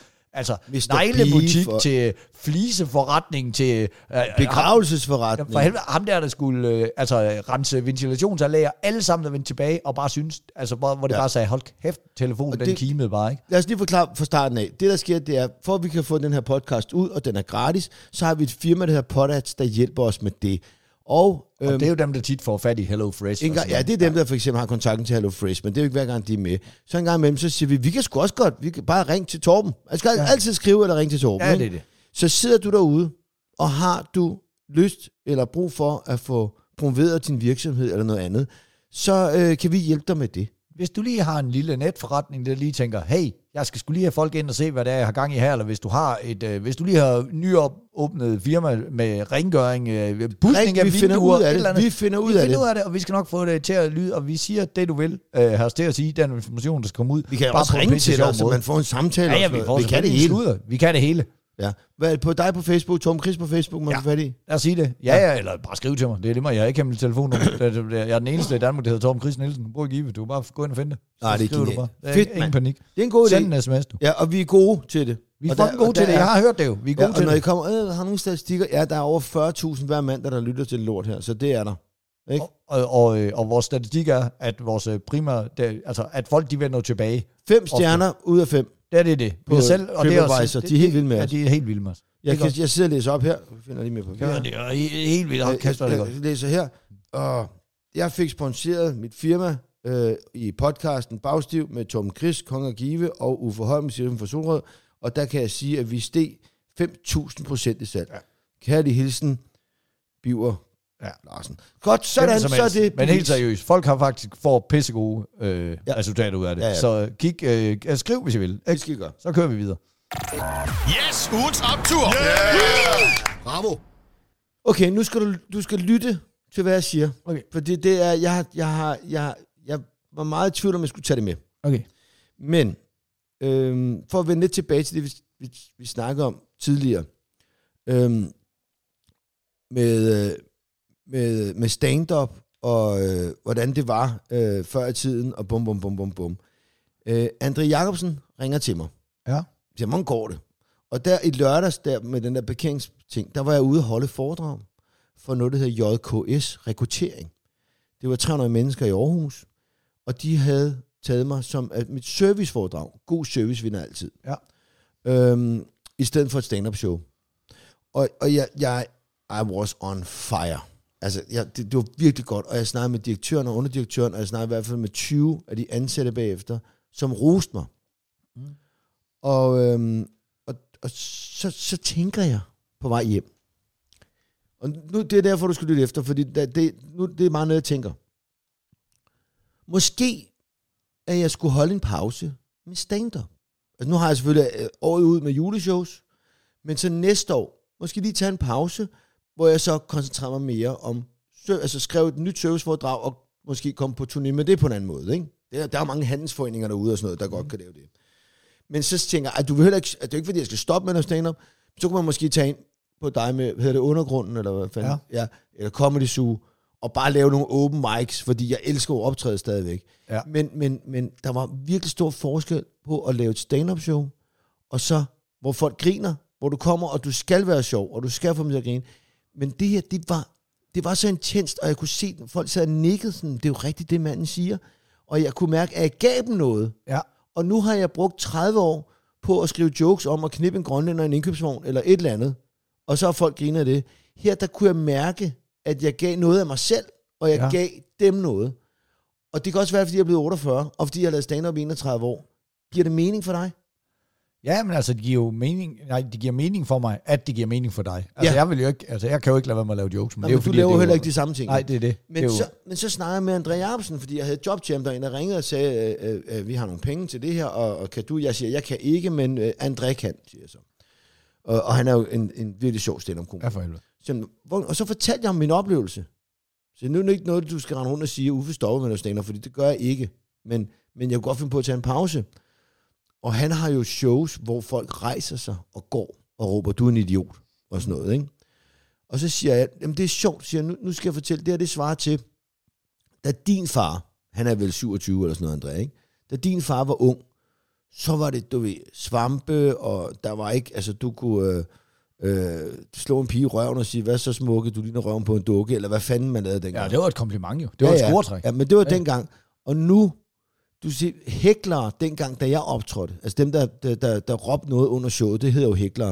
neglebutik til fliseforretning til begravelsesforretning. For helvede, ham der skulle rense ventilationsanlæg, alle sammen der vendte tilbage og bare synes, hvor det bare sagde, hold kæft, telefonen, den kimede bare, ikke? Lad os lige forklare fra starten af. Det der sker, det er, for at vi kan få den her podcast ud, og den er gratis, så har vi et firma, der hedder Podads, der hjælper os med det. Og det er jo dem, der tit får fat i HelloFresh. Ja, det er dem, der for eksempel har kontakten til HelloFresh, men det er jo ikke hver gang, de er med. Så en gang imellem, så siger vi kan sgu også godt, vi kan bare ringe til Torben. Jeg skal altid skrive eller ringe til Torben. Ja, det er det. Så sidder du derude, og har du lyst eller brug for at få promoveret din virksomhed eller noget andet, så kan vi hjælpe dig med det. Hvis du lige har en lille netforretning, der lige tænker, hey, jeg skal skulle lige have folk ind og se, hvad det er, jeg har gang i her, eller hvis du har hvis du lige har nyåbnet firma med rengøring, pudsning af vinduer, vi finder ud af det, og vi skal nok få det til at lyde, og vi siger det, du vil have os til at sige, den information, der skal komme ud. Vi kan også ringe til dig, så man får en samtale. Ja, vi kan det hele. Vi kan det hele. Ja. Hvad på dig på Facebook, Tom Chris på Facebook, må du fat i? Lad os sige det. Ja, eller bare skriv til mig. Det er det mig. Jeg har ikke hemmelig telefon. Jeg er den eneste i Danmark, der hedder Tom Chris Nielsen. Du bor i Give. Du kan bare gå ind og finde det. Nej, det er genialt. Fedt, ingen panik. Det er en god idé. Send en sms, du. Ja, og vi er gode til det. Vi er fucking gode til det. Jeg har hørt det jo. Vi er gode til det. Og når I kommer, har nogle statistikker, der er over 40.000 hver mand, der lytter til det lort her. Så det er der. Ikke? Og vores statistik er, at vores primære, at folk de vender tilbage. 5 stjerner ud af 5. Det er det. På selv, og det er også, de er helt vilde med os. Ja, de er helt vilde med os. Jeg sidder og læser op her. Jeg finder lige med på papir. Ja, det er helt vildt. Jeg læser her. Og jeg fik sponsoreret mit firma i podcasten Bagstiv med Tom Chris, Kong og Give og Uffe Holm, Sirfen for Solrød. Og der kan jeg sige, at vi steg 5.000% i salg. Ja. Kærlig hilsen, Biver Larsen. Godt, sådan, så er det. Men helt seriøst, folk har faktisk fået pissegode resultater ud af det. Ja. Så skriv, hvis I vil. Det skal I gøre. Så kører vi videre. Yes, ugens optur! Yeah! Bravo! Okay, nu skal du skal lytte til, hvad jeg siger. Okay. For det er, jeg var meget i tvivl om, jeg skulle tage det med. Okay. Men, for at vende lidt tilbage til det, vi snakkede om tidligere, med stand-up, og hvordan det var før i tiden, og bum. André Jacobsen ringer til mig. Ja. Så hvordan går det? Og der i lørdags, der med den der parkeringsting, der var jeg ude og holde foredrag for noget, der hedder JKS rekruttering. Det var 300 mennesker i Aarhus, og de havde taget mig som mit serviceforedrag. God service vinder altid. Ja. I stedet for et stand-up show. Og I was on fire. Altså, det var virkelig godt, og jeg snakkede med direktøren og underdirektøren, og jeg snakkede i hvert fald med 20 af de ansatte bagefter, som roste mig. Mm. Og så tænker jeg på vej hjem. Og nu, det er derfor, du skal lytte efter, fordi det er meget noget, jeg tænker. Måske, at jeg skulle holde en pause med stand-up. Altså, nu har jeg selvfølgelig året ud med juleshows, men så næste år, måske lige tage en pause, hvor jeg så koncentrerer mig mere om, altså skrev et nyt serviceforedrag, og måske komme på turné med det på en anden måde, ikke? Der er mange handelsforeninger derude og sådan noget, der godt kan lave det. Men så tænker jeg, at du vil heller ikke, at det er ikke fordi, jeg skal stoppe med at stand-up, så kunne man måske tage ind på dig med, hedder det Undergrunden, eller hvad fanden? Ja. Eller Comedy Zoo, og bare lave nogle open mics, fordi jeg elsker at optræde stadigvæk. Ja. Men der var virkelig stor forskel på at lave et stand-up show, og så, hvor folk griner, hvor du kommer, og du skal være sjov, og du skal få dem til at grine. Men det her, det var så intenst, og jeg kunne se, at folk sad og nikkede sådan, det er jo rigtigt, det manden siger. Og jeg kunne mærke, at jeg gav dem noget. Ja. Og nu har jeg brugt 30 år på at skrive jokes om at knippe en grønlænder i en indkøbsvogn, eller et eller andet. Og så har folk grinet af det. Her, der kunne jeg mærke, at jeg gav noget af mig selv, og jeg gav dem noget. Og det kan også være, fordi jeg er blevet 48, og fordi jeg har lavet stand-up i 31 år. Giver det mening for dig? Ja, men altså, det giver mening for mig, at det giver mening for dig. Altså, jeg vil jo ikke, jeg kan jo ikke lade være med at lave jokes. Men det er jo, du laver heller ikke de samme ting. Nej, det er det. Men så snakker jeg med André Jacobsen, fordi jeg havde et job til ham derinde, der ringede og sagde, vi har nogle penge til det her, og kan du? Jeg siger, jeg kan ikke, men André kan, siger jeg så. Og han er jo en virkelig sjov stand-up-komiker. Ja, for helvede. Og så fortalte jeg om min oplevelse. Så nu er det ikke noget, du skal rende rundt og sige, Uffe stopper med at stand-up, fordi det gør jeg ikke. Men jeg kunne godt finde på at tage en pause. Og han har jo shows, hvor folk rejser sig og går og råber, du er en idiot, og sådan noget, ikke? Og så siger jeg, jamen det er sjovt, siger jeg, nu skal jeg fortælle, det her det svarer til, da din far, han er vel 27 eller sådan noget, André, ikke? Da din far var ung, så var det, du ved, svampe, og der var ikke, altså du kunne slå en pige i røven og sige, hvad så smukke, du ligner røven på en dukke, eller hvad fanden man lavede dengang. Ja, det var et kompliment jo. Det var et scoretræk. Ja, men det var dengang. Og nu, du siger, hæklere, dengang, da jeg optrådte, altså dem, der råbte noget under showet, det hedder jo hæklere,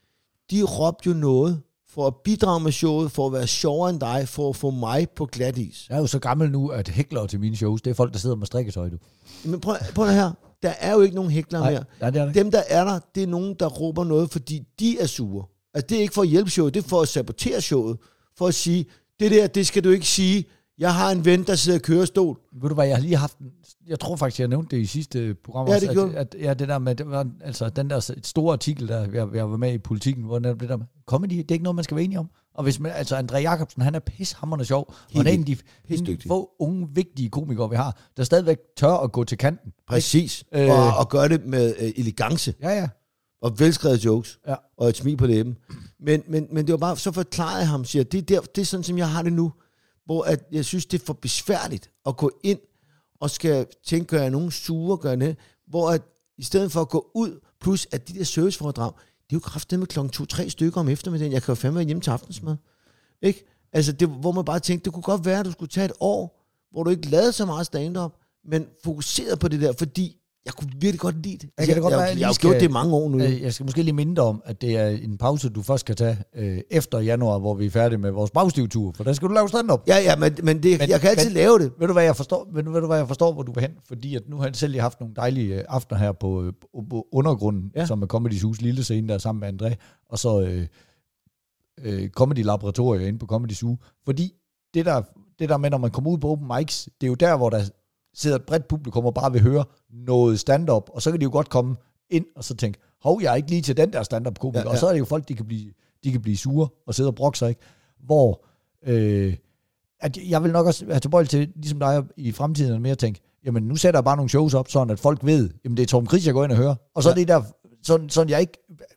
de råbte jo noget for at bidrage med showet, for at være sjovere end dig, for at få mig på glat is. Jeg er jo så gammel nu, at hæklere til mine shows, det er folk, der sidder med strikketøj, du. Men prøv det her. Der er jo ikke nogen hæklere mere. Nej, det er det. Dem, der er der, det er nogen, der råber noget, fordi de er sure. Altså, det er ikke for at hjælpe showet, det er for at sabotere showet. For at sige, det der, det skal du ikke sige. Jeg har en ven, der sidder i kørestol. Ved du hvad, jeg har lige haft... Jeg tror faktisk, jeg nævnte det i sidste program. Ja, også, det gjorde det der med... Det var, altså, den der store artikel, der jeg var med i Politikken, hvor det der med, comedy, det er ikke noget, man skal være enig om. Og hvis man... Altså, André Jacobsen, han er pishamrende sjov. Og han er en af de få unge, vigtige komikere, vi har, der stadigvæk tør at gå til kanten. Præcis. Og gøre det med elegance. Ja. Og velskrevet jokes. Ja. Og et smil på læben. Men det var bare... Så forklarede jeg ham, siger, det er sådan, som jeg har det nu. Hvor at jeg synes, det er for besværligt at gå ind og skal tænke, gør jeg nogen sure, gør jeg det, hvor at i stedet for at gå ud, plus at de der serviceforedrag, det er jo kraftedeme med 2-3 stykker om eftermiddagen, jeg kan jo fandme være hjemme til aftensmad. Ikke? Altså, det, hvor man bare tænkte, det kunne godt være, at du skulle tage et år, hvor du ikke lavede så meget stand-up, men fokuserede på det der, fordi jeg kunne virkelig godt lide det. Jeg har gjort det i mange år nu. Jeg skal måske lige minde dig om, at det er en pause, du først skal tage efter januar, hvor vi er færdige med vores bagstivtur, for der skal du lave stand-up. Ja, men jeg kan altid lave det. Ved du, hvad jeg forstår, hvor du vil hen? Fordi at nu har jeg selv lige haft nogle dejlige aftener her på Undergrunden, som er Comedy's Hus lille scene, der er sammen med André, og så Comedy Laboratoriet inde på Comedy's Hus. Fordi det der med, når man kommer ud på open mics, det er jo der, hvor der sidder et bredt publikum og bare vil høre noget stand-up, og så kan de jo godt komme ind og så tænke, hov, jeg er ikke lige til den der stand-up-komiker, og så er det jo folk, de kan blive sure og sidde og brokke sig, ikke? Hvor at jeg vil nok også have tilbøjelig til, ligesom dig i fremtiden, mere at tænke, jamen nu sætter jeg bare nogle shows op, sådan at folk ved, jamen det er Torben Chris, jeg går ind og hører, og så er det der, sådan jeg ikke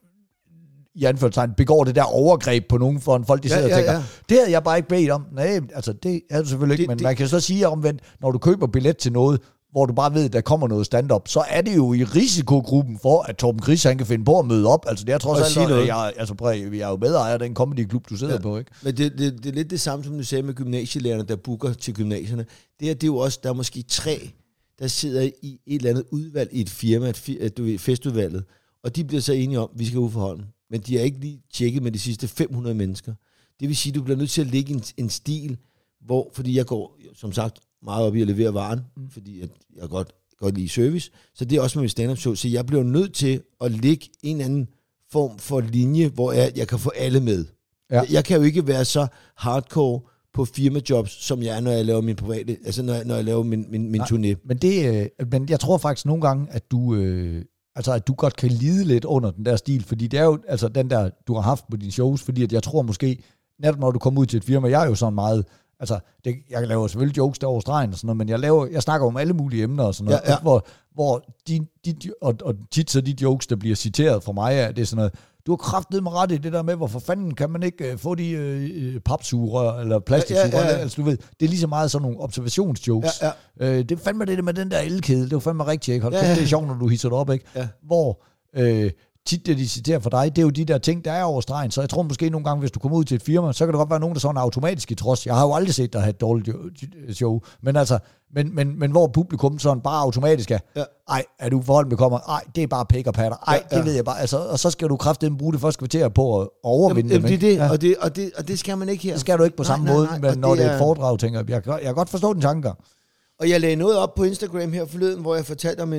i anførselstegn begår det der overgreb på nogen, for folk de sidder og tænker, det havde jeg bare ikke bedt om. Nej, altså det er du selvfølgelig ikke, men man kan så sige omvendt, når du køber billet til noget, hvor du bare ved, at der kommer noget stand-up, så er det jo i risikogruppen for, at Torben Chris, han kan finde på at møde op. Altså det er trods alt noget. Jeg er jo medejer af den comedyklub, du sidder på, ikke? Men det er lidt det samme, som du sagde med gymnasielærerne, der booker til gymnasierne. Det er jo også, der er måske 3, der sidder i et eller andet udvalg i et firma, festudvalget, og de bliver så enige om, at vi skal ud for hånden. Men de har ikke lige tjekket med de sidste 500 mennesker. Det vil sige, at du bliver nødt til at lægge en stil, fordi jeg går, som sagt, meget op i at levere varen, fordi jeg godt lide service. Så det er også med mit stand-up show. Så jeg bliver nødt til at lægge en anden form for linje, hvor jeg kan få alle med. Ja. Jeg kan jo ikke være så hardcore på firmajobs, som jeg er, når jeg laver min private, altså når jeg laver min turné. Men jeg tror faktisk nogle gange, at du... at du godt kan lide lidt under den der stil, fordi det er jo altså den der, du har haft på dine shows, fordi at jeg tror måske, netop når du kommer ud til et firma, jeg er jo sådan meget, jeg laver selvfølgelig jokes der over stregen og sådan noget, men jeg snakker om alle mulige emner og sådan noget, hvor og tit så de jokes, der bliver citeret fra mig, det er sådan noget, du har kraftedeme ret i det der med, hvorfor fanden kan man ikke få de papsugerør eller plastiksugerør, altså du ved, det er lige så meget sådan nogle observationsjokes. Det er fandme det med den der elkedel, det var fandme rigtigt, ikke? Hold kæft, det er sjovt, når du hisser det op, ikke? Ja. Hvor tit det, de citerer for dig, det er jo de der ting, der er over stregen, så jeg tror måske nogle gange, hvis du kommer ud til et firma, så kan det godt være nogen, der sådan automatisk i trods. Jeg har jo aldrig set dig have et dårligt show, men altså, men hvor publikum sådan bare automatisk er, ej, er du forhold med kommer, ej, det er bare pæk og patter, ej, det ved jeg bare, altså, og så skal du kraftedeme bruge det første kvarter på at overvinde dem, ikke? Og det skal man ikke her. Det skal du ikke på samme måde, men når det er et foredrag, tænker jeg kan godt forstå den tanker. Og jeg lagde noget op på Instagram her forleden, hvor jeg fortalte om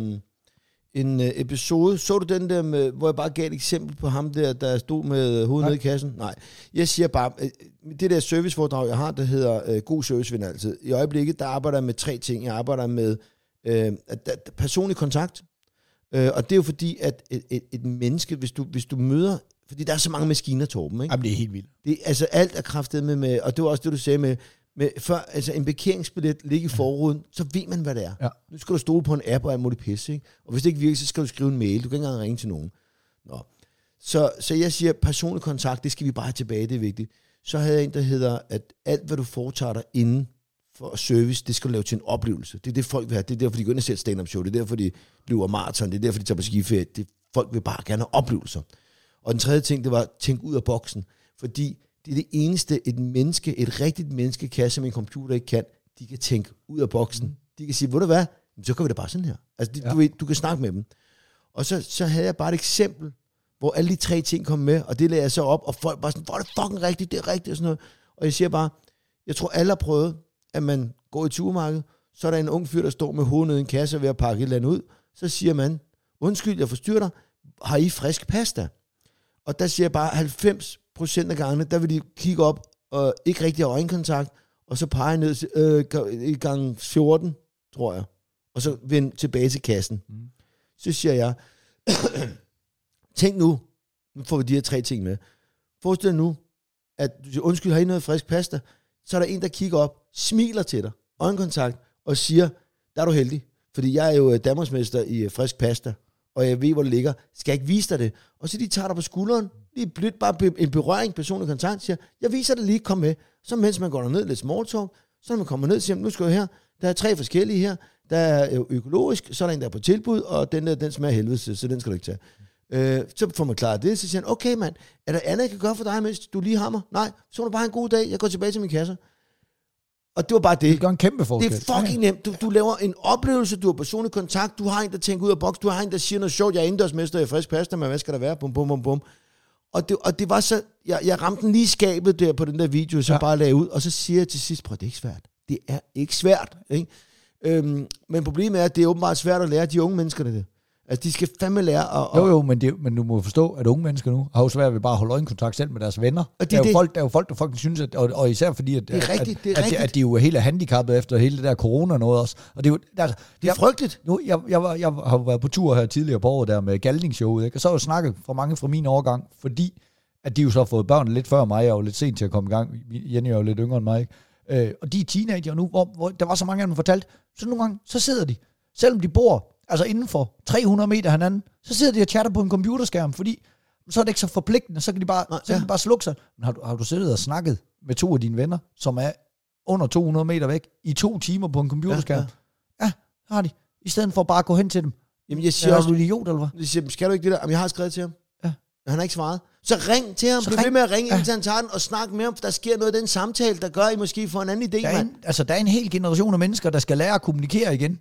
en episode. Så du den der, med, hvor jeg bare gav et eksempel på ham der stod med hovedet nede i kassen? Nej. Jeg siger bare, det der serviceforedrag, jeg har, der hedder God Service vinder altid. I øjeblikket, der arbejder jeg med 3 ting. Jeg arbejder med personlig kontakt, og det er jo fordi, at et menneske, hvis du møder, fordi der er så mange maskiner, Torben, ikke? Jamen, det er helt vildt. Altså alt er kraftet med, og det var også det, du sagde med altså en parkeringsbillet ligger i forruden, så ved man, hvad det er. Ja. Nu skal du stole på en app og alt muligt pisse, ikke? Og hvis det ikke virker, så skal du skrive en mail. Du kan ikke engang ringe til nogen. Nå. Så jeg siger, personlig kontakt, det skal vi bare have tilbage, det er vigtigt. Så havde jeg en, der hedder, at alt, hvad du foretager dig inden for service, det skal du lave til en oplevelse. Det er det, folk vil have. Det er derfor, de går ind og ser et stand-up show. Det er derfor, de løber maraton. Det er derfor, de tager på skiferie. Folk vil bare gerne have oplevelser. Og den tredje ting, det var, tænk ud af boksen. Fordi det er det eneste, et rigtigt menneske kan, som en computer ikke kan. De kan tænke ud af boksen. De kan sige, ved du hvad, så gør vi da bare sådan her. Altså, du kan snakke med dem. Og så havde jeg bare et eksempel, hvor alle de 3 ting kom med, og det lagde jeg så op, og folk bare sådan, hvor er det fucking rigtigt, det er rigtigt, og sådan noget. Og jeg siger bare, jeg tror alle har prøvet, at man går i et supermarked, så er der en ung fyr, der står med hovedet nede i en kasse ved at pakke et eller andet ud. Så siger man, undskyld, jeg forstyrrer dig, har I frisk pasta? Og der siger jeg bare, 90% af gangene, der vil de kigge op, og ikke rigtig have øjenkontakt, og så pege ned i gang 14, tror jeg, og så vende tilbage til kassen. Så siger jeg, tænk nu får vi de her 3 ting med. Forestil dig nu, at du siger, undskyld, har I noget frisk pasta? Så er der en, der kigger op, smiler til dig, øjenkontakt, og siger, der er du heldig, fordi jeg er jo danmarksmester i frisk pasta, og jeg ved, hvor det ligger. Skal jeg ikke vise dig det? Og så de tager dig på skulderen, lige blødt bare en berøring, personlig kontakt, siger, jeg viser dig lige, kom med. Så mens man går ned lidt small talk, så når man kommer ned og siger, nu skal jeg her, der er 3 forskellige her, der er økologisk, så er der en, der er på tilbud, og den smager helvede, så den skal du ikke tage. Så får man klaret det, så siger han, okay mand, er der andet, jeg kan gøre for dig, mens du lige har mig? Nej, så er du bare en god dag, jeg går tilbage til min kasse. Og det var bare det. Det gør en kæmpe forskel. Det er fucking nemt. Du laver en oplevelse, du har personlig kontakt, du har en, der tænker ud af boks, du har en, der siger noget sjovt, jeg er indendørsmester i frisk pasta, men hvad skal der være? Bum, bum, bum, bum. Og det var så, jeg ramte den lige i skabet der på den der video, så bare lagde ud, og så siger jeg til sidst, prøv, det er ikke svært. Det er ikke svært, ikke? Men problemet er, at det er åbenbart svært at lære de unge mennesker det. Altså, de skal fandme lære at... Jo, men du må forstå, at unge mennesker nu har jo svært ved bare at holde øjenkontakt selv med deres venner. Der er jo folk, der fucking synes, og især fordi, at de er jo helt handicappet efter hele det der corona noget også. Og det er jo... Det er frygteligt. Nu, jeg har været på tur her tidligere på året der med Galdningsshowet, ikke? Og så har jeg snakket for mange fra min årgang, fordi at de jo så har fået børn lidt før mig, jeg er jo lidt sent til at komme i gang. Jenny er jo lidt yngre end mig, ikke? Og de er teenager nu, hvor der var så mange af dem fortalt, så nogle gange, så sidder de, selvom de bor altså inden for 300 meter hinanden, så sidder de og chatter på en computerskærm, fordi så er det ikke så forpligtende, så kan de bare slukke sig. Men har du siddet og snakket med 2 af dine venner, som er under 200 meter væk, i 2 timer på en computerskærm? Ja, har de. I stedet for bare at gå hen til dem. Jamen, jeg siger også, du idiot, eller hvad? Jeg siger, skal du ikke det der? Jamen, jeg har skrevet til ham. Ja. Han har ikke svaret. Så ring til ham. Bliv ved med at ringe, indtil han tager den, og snak med ham, for der sker noget af den samtale, der gør, I måske får en anden idé, mand. Der er en hel generation af mennesker, der skal lære at kommunikere igen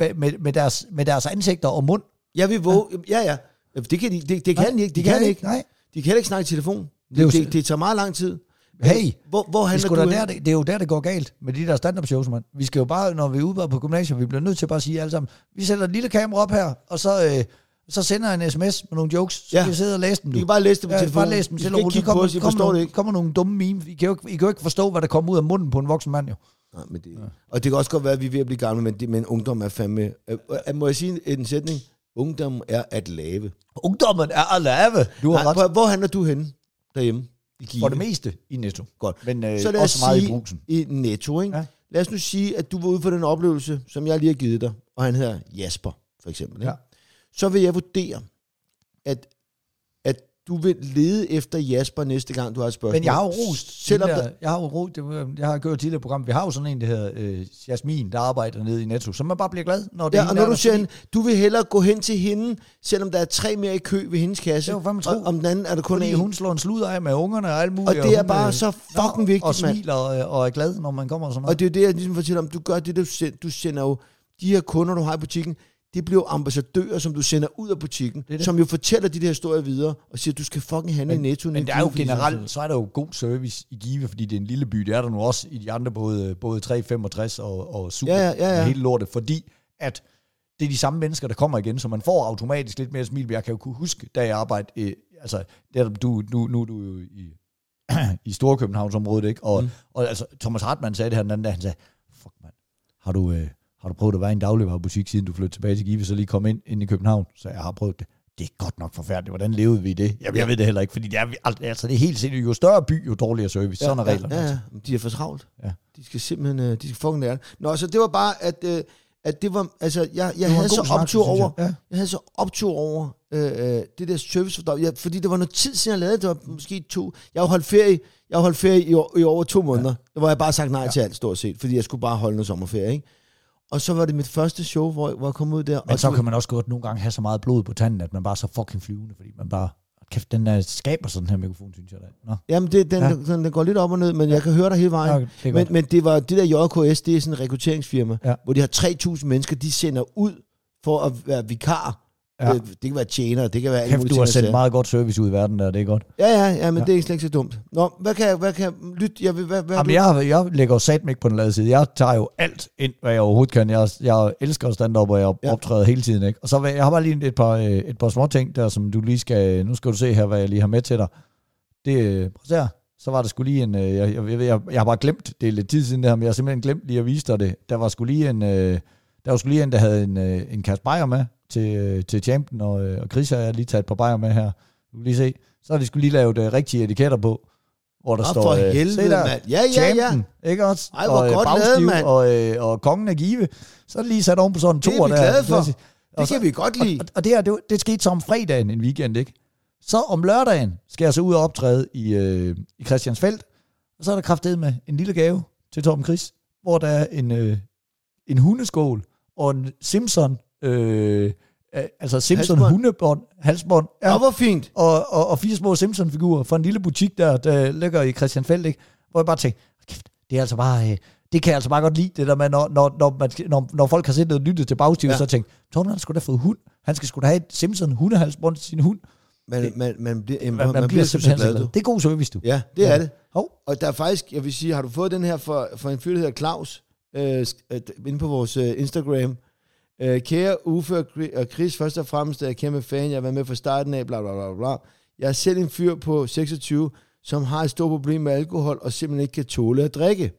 med deres ansigter og mund. Jeg vil våge. Ja. Det kan de ikke. De kan ikke. Nej. De kan heller ikke snakke i telefon. Det tager meget lang tid. Hey, hvor handler du hen? det er jo der, det går galt med de der stand-up shows, man. Vi skal jo bare, når vi er ude på gymnasiet, vi bliver nødt til at bare sige alle sammen, vi sætter et lille kamera op her, og så sender jeg en sms med nogle jokes, så kan vi sidde og læse dem. Du kan bare læse dem på telefonen. Bare læse dem til og kommer nogle dumme meme. I kan jo ikke forstå, hvad der kommer ud af munden på en voksen mand, jo. Nej, men det, og det kan også godt være, at vi er ved at blive gamle, men ungdom er fandme... Må jeg sige en sætning? Ungdom er at lave. Ungdommen er at lave. Du har ret. Hvor handler du henne derhjemme? For det meste i Netto. Godt. Men så også meget i Brugsen. I Netto, ikke? Ja. Lad os nu sige, at du var ude for den oplevelse, som jeg lige har givet dig, og han hedder Jasper, for eksempel. Ikke? Ja. Så vil jeg vurdere, at du vil lede efter Jasper næste gang, du har et spørgsmål. Men jeg har jo rost. Jeg har gjort tidligere program. Vi har jo sådan en, der hedder Jasmin, der arbejder nede i Netto, så man bare bliver glad, når det og når du siger hende, du vil hellere gå hen til hende, selvom der er 3 mere i kø ved hendes kasse. Det var og om den anden er der kun en. Hun slår en sludder af med ungerne og alt muligt. Og det er bare så fucking vigtigt, og smiler og er glad, når man kommer og sådan noget. Og det er jo det, jeg ligesom fortæller om. Du gør det, du sender jo de her kunder, du har i butikken, det bliver ambassadører, som du sender ud af butikken, som jo fortæller de der historier videre, og siger, du skal fucking handle i Netto. Men det er jo generelt, så er der jo god service i Give, fordi det er en lille by. Det er der nu også i de andre, både 365 og Super, ja. hele lortet, fordi at det er de samme mennesker, der kommer igen, så man får automatisk lidt mere smil. Jeg kan jo kunne huske, da jeg arbejdede, altså, nu er du jo i Storkøbenhavnsområdet, ikke? Og altså, Thomas Hartmann sagde det her den anden dag, han sagde, fuck mand, har du prøvet at være i en dagligvarebutik, siden du flyttede tilbage til Give, så lige kom ind i København? Så jeg har prøvet det. det er godt nok forfærdeligt. Hvordan levede vi det? Jamen, jeg ved det heller ikke, fordi det er helt sindssygt. Jo større by, jo dårligere service. Sådan er reglerne. Ja. De er for travlt. Ja. De skal simpelthen, de skal fucking lære det. Nå, så det var bare, at det var, altså, jeg havde så optur over, jeg havde så optur over det der service, fordi det var noget tid siden jeg lavede, det var måske 2, jeg har holdt ferie i over 2 måneder, hvor jeg bare sagt nej til alt stort set, fordi jeg skulle bare holde noget sommerferie, ikke? Og så var det mit første show, hvor jeg kom ud der. Men så kan man også godt nogle gange have så meget blod på tanden, at man bare er så fucking flyvende, fordi man bare... Kæft, den skaber sådan her mikrofon, synes jeg da. Nå. Jamen, den går lidt op og ned, men jeg kan høre dig hele vejen. Ja, men det var det der JKS, det er sådan et rekrutteringsfirma, hvor de har 3.000 mennesker, de sender ud for at være vikar. Ja. Det kan være tjener, det kan være... Kæft, du har sendt meget godt service ud i verden der, det er godt. Ja, men det er slet ikke så dumt. Nå, hvad kan lytte? Jeg lægger jo satme ikke på den lade side. Jeg tager jo alt ind, hvad jeg overhovedet kan. Jeg elsker stand-up, og jeg optræder hele tiden, ikke? Og så jeg har bare lige et par små ting der, som du lige skal... Nu skal du se her, hvad jeg lige har med til dig. Det... Prøv at se. Så var der sgu lige en... Jeg har bare glemt, det er lidt tid siden det her, men jeg har simpelthen glemt lige at vise dig det. Der var sgu lige en... Der havde en kasse bajer med til Champion, og Chris har jeg lige taget et par bajer med her. Du kan lige se. Så har de skulle lige lavet rigtige etiketter på, hvor der står... for helvede, mand. Ja. Champion, ikke også? Ej, hvor godt lavet, mand. Og kongen af Give. Så er det lige sat oven på sådan en toer der. Det er vi glade for. Det kan vi godt lide. Og det skete så om fredagen en weekend, ikke? Så om lørdagen skal jeg så ud og optræde i Christiansfeld, og så er der kraftedet med en lille gave til Torben Chris, hvor der er en hundeskål og en Simpson, Simpson hundebånd, halsbånd. Ja, hvor fint. Og 4 små Simpson-figurer fra en lille butik, der ligger i Christiansfeld, ikke? Hvor jeg bare tænkte, kæft, det er altså bare... Det kan jeg altså bare godt lide, det der med, når folk har siddet og lyttet til bagstivet, så tænkte Torben, han skulle da fået hund. Han skal sgu da have et Simpson hundehalsbånd til sin hund. Man bliver simpelthen glad. Det er god service, du. Ja, det er det. Og der er faktisk, jeg vil sige, har du fået den her for en fyr, der hedder Claus, inde på vores Instagram. Kære Uffe og Chris, først og fremmest er jeg kæmpe fan. Jeg har været med fra starten af, bla bla bla bla. Jeg er selv en fyr på 26, som har et stort problem med alkohol, og simpelthen ikke kan tåle at drikke.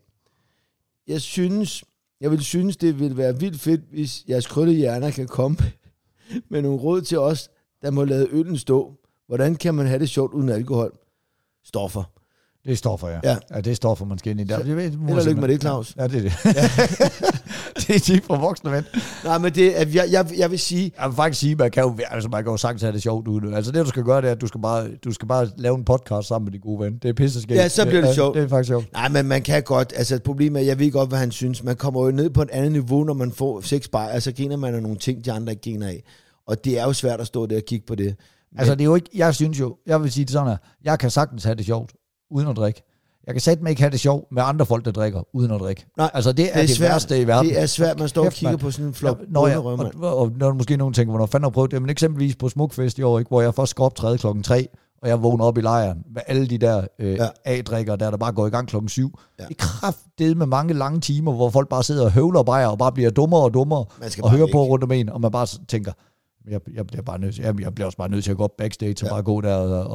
Jeg vil synes, det ville være vildt fedt, hvis jeres krølle hjerner kan komme med nogle råd til os, der må lade øllen stå. Hvordan kan man have det sjovt uden alkohol? Stoffer. Det er stoffer, ja. Ja, det er stoffer, man skal ind i der. Eller lykke med det, Claus. Ja, det er det. Det er tip for voksne mænd. Nej, men jeg vil sige... Jeg vil faktisk sige, man kan jo sagtens have det sjovt ud. Altså det, du skal gøre, det er, at du skal bare lave en podcast sammen med de gode ven. Det er pisseskægt. Ja, så bliver det sjovt. Det er faktisk sjovt. Nej, men man kan godt... Altså problemet er, jeg ved godt, hvad han synes. Man kommer jo ned på et andet niveau, når man får 6 bajer, så gener man af nogle ting, de andre ikke gener af. Og det er jo svært at stå der og kigge på det. Men... Altså det er jo ikke... Jeg synes jo... Jeg vil sige det sådan her. Jeg kan sagtens have det sjovt, uden at drikke. Jeg kan satme ikke have det sjovt med andre folk, der drikker, uden at drikke. Nej, altså det er det værste i verden. Det er svært, man står og kigger på sådan en flok bunderøv, og når måske nogen tænker, hvornår fanden har prøvet det, men eksempelvis på Smukfest i år, ikke, hvor jeg først skal optræde 3:00, og jeg vågner op i lejren med alle de der A-drikkere, der bare går i gang 7:00. Ja. Det er kraftedeme med mange lange timer, hvor folk bare sidder og høvler og bajer, og bare bliver dummere og dummere, og hører på rundt om en, og man bare tænker, jeg bliver også bare nødt til at gå op backstage, og bare gå der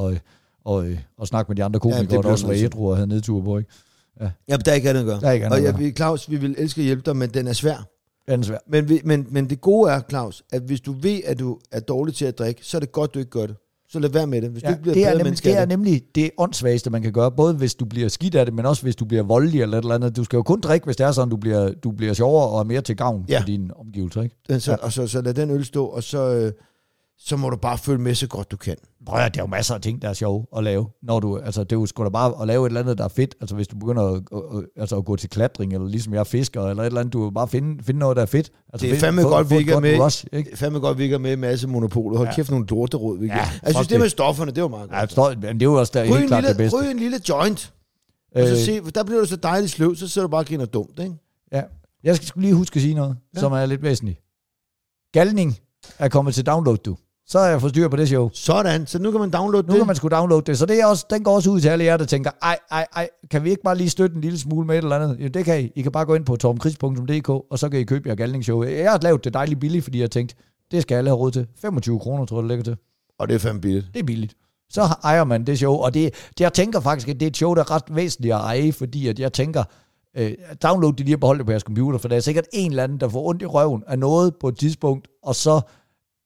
og snakke med de andre komikere, der også var ædru og havde nedtur på, ikke? Ja, der er ikke andet at gøre. Og Claus, vi vil elske at hjælpe dig, men den er svær. Den er svær. Men det gode er, Claus, at hvis du ved, at du er dårlig til at drikke, så er det godt, du ikke gør det. Så lad være med det. Hvis du ikke bliver det er nemlig det åndssvageste, man kan gøre, både hvis du bliver skidt af det, men også hvis du bliver voldelig eller et eller andet. Du skal jo kun drikke, hvis det er sådan, du bliver sjovere og mere til gavn for dine omgivelser, ikke? Og så lad den øl stå, og så må du bare følge med så godt du kan. Prøv at, der er jo masser af ting, der er sjove at lave. Når du, altså, det er jo sgu da bare at lave et eller andet, der er fedt. Altså hvis du begynder at gå til klatring, eller ligesom jeg fisker, eller et eller andet, du vil bare finde noget, der er fedt. Altså, det er fandme godt, vi ikke er med. Det er fandme godt, vi ikke er med i masse monopoler. Hold kæft nogle lorteråd, vi ikke. Jeg synes, det med stofferne, det var meget godt. Men det er jo også der helt klart det bedste. Ryg en lille joint. Og så se, der bliver du så dejligt sløv, så sidder du bare og griner dumt, ikke? Ja. Jeg skal lige huske at sige noget, som er lidt væsentligt. Galning er kommet til download, du. Så har jeg fået styr på det show. Sådan, så nu kan man downloade det. Nu kan man sgu downloade det. Så det er også, den går også ud til alle jer, der tænker, ej, kan vi ikke bare lige støtte en lille smule med et eller andet? Jo, det kan I. I kan bare gå ind på torbenchris.dk, og så kan I købe jer galningsshow. Jeg har lavet det dejligt billigt, fordi jeg tænkte, det skal alle have råd til. 25 kroner, tror jeg, det ligger til. Og det er fandme billigt. Det er billigt. Så ejer man det show, og jeg tænker faktisk, at det er et show, der er ret væsentligt at eje, fordi at jeg tænker, download det lige og beholde det på jeres computer, for der er sikkert en eller anden, der får ondt i røven af noget på et tidspunkt, og så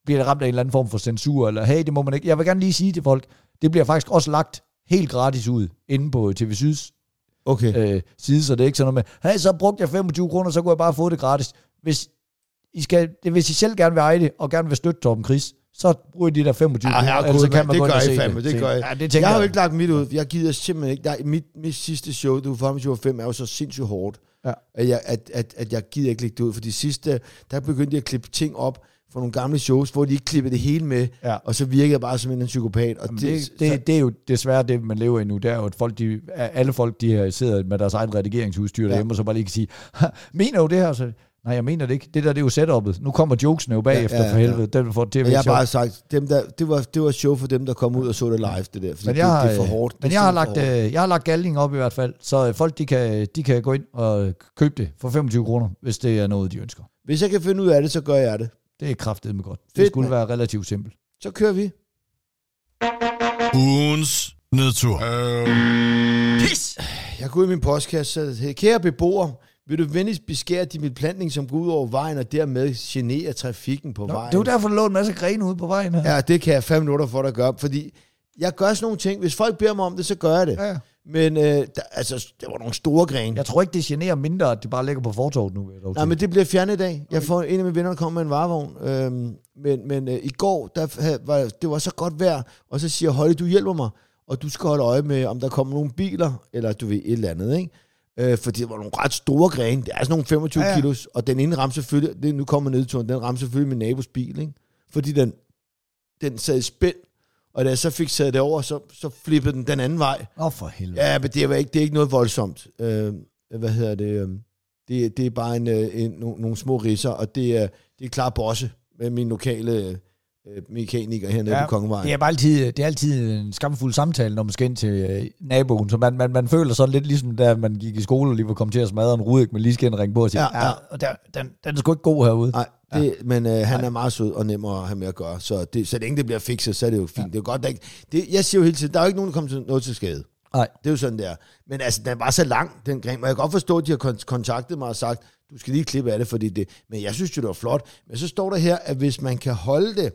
bliver ramt af en eller anden form for censur, eller hey, det må man ikke. Jeg vil gerne lige sige til folk, det bliver faktisk også lagt helt gratis ud, inde på TV Syds side, så det er ikke sådan noget med, hey, så brugte jeg 25 kroner, så kunne jeg bare få det gratis. Hvis I selv gerne vil eje det, og gerne vil støtte Torben Chris, så bruger de der 25 kroner, ellers så kan man gå ind og se det. Det gør jeg. Ja, jeg har jo ikke lagt mit ud. Jeg gider simpelthen ikke. Mit sidste show, du var 5, er jo så sindssygt hårdt, at jeg gider ikke lægge det ud. For de sidste, der begyndte jeg at klippe ting op for nogle gamle shows, hvor de ikke klippede det hele med, og så virker jeg bare som en psykopat. Og det er jo desværre det, man lever i nu. Det er jo, at alle folk, de her sidder med deres egen redigeringsudstyr derhjemme, og så bare lige kan sige, mener jo det her? Så, nej, jeg mener det ikke. Det der, det er jo setup'et. Nu kommer jokesene jo bagefter for helvede. Den får det, jeg har bare sagt, det var show for dem, der kom ud og så det live, det der. Fordi det er for hårdt. Men jeg har lagt galning op i hvert fald, så folk, de kan gå ind og købe det for 25 kroner, hvis det er noget, de ønsker. Hvis jeg kan finde ud af det, så gør jeg det. Det er kraftedeme godt. Det skulle være relativt simpelt. Så kører vi. Ugens nedtur. Pis! Jeg går ud i min postkasse og sagde, kære beboer, vil du venligst beskære din beplantning, som går ud over vejen, og dermed generer trafikken på vejen? Det er jo derfor, der lå en masse grene ude på vejen her. Ja, det kan jeg 5 minutter for dig at gøre, fordi jeg gør sådan nogle ting. Hvis folk beder mig om det, så gør jeg det. Ja. Men det var nogle store grene. Jeg tror ikke, det generer mindre, at det bare ligger på fortovet nu. Nej, men det bliver fjernet i dag. Jeg får en af mine venner, der kommer med en varevogn. Men i går, det var så godt vejr, og så siger Holly, du hjælper mig, og du skal holde øje med, om der kommer nogle biler, eller du ved, et eller andet, ikke? Fordi det var nogle ret store grene. Det er sådan nogle 25 kilos, og den ene ramte selvfølgelig, nu kommer nedturen, den ramte selvfølgelig min nabos bil, ikke? Fordi den sad i spænd. Og da jeg så fik sat det over, så flippede den anden vej. For helvede. Ja, men det er ikke noget voldsomt. Det er bare nogle små ridser, og det er klar bosse med min lokale mekaniker hernede på Kongevejen. Det er altid en skamfuld samtale, når man skal ind til naboen. Så man føler sådan lidt ligesom, da man gik i skole og lige var kommet til at smadre en rude, men lige skal ringe på og sige, den er sgu ikke god herude. Nej. Men han er meget sød og nem at have med at gøre, så længe det bliver fikset, så er det jo fint. Det er godt, jeg siger jo hele tiden, der er jo ikke nogen, der kommer til noget til skade. Nej. Det er jo sådan, der. Men altså, den var så lang, den gren. Og jeg kan godt forstå, at de har kontaktet mig og sagt, du skal lige klippe af det, fordi det. Men jeg synes jo, det var flot. Men så står der her, at hvis man kan holde det,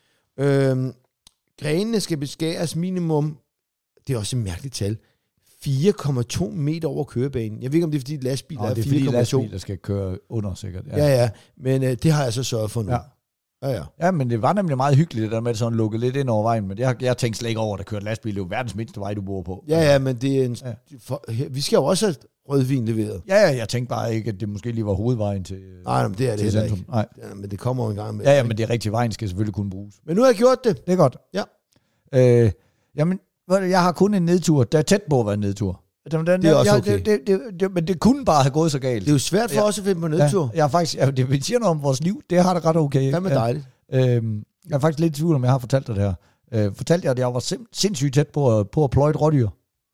grenene skal beskæres minimum, det er også et mærkeligt tal, 4,2 meter over kørebanen. Jeg ved ikke, om det er, fordi lastbiler er 4,2. Det er, fordi lastbiler skal køre under, sikkert. Ja. Men det har jeg så sørget for nu. Ja, men det var nemlig meget hyggeligt, det der med at sådan lukke lidt ind over vejen. Men jeg tænkte slet ikke over, at der kørte lastbil. Det er jo verdens mindste vej, du bor på. Ja, men det er vi skal jo også have rødvin leveret. Ja, jeg tænkte bare ikke, at det måske lige var hovedvejen til. Nej, men det er det heller ikke. Nej. Ja, men det kommer jo en gang med. Ja, men det rigtige vejen skal selvfølgelig kunne bruges. Men nu har jeg gjort det. Det er godt. Ja. Jamen, jeg har kun en nedtur. Der er tæt på at være en nedtur. Det er også okay. Men det kunne bare have gået så galt. Det er jo svært for os at finde på nedtur. Jeg har faktisk, det siger noget om vores liv. Det har det ret okay. Det er dejligt. Jeg er faktisk lidt i tvivl, om jeg har fortalt dig det her. Fortalte jeg, at jeg var sindssygt tæt på at pløje et rådyr?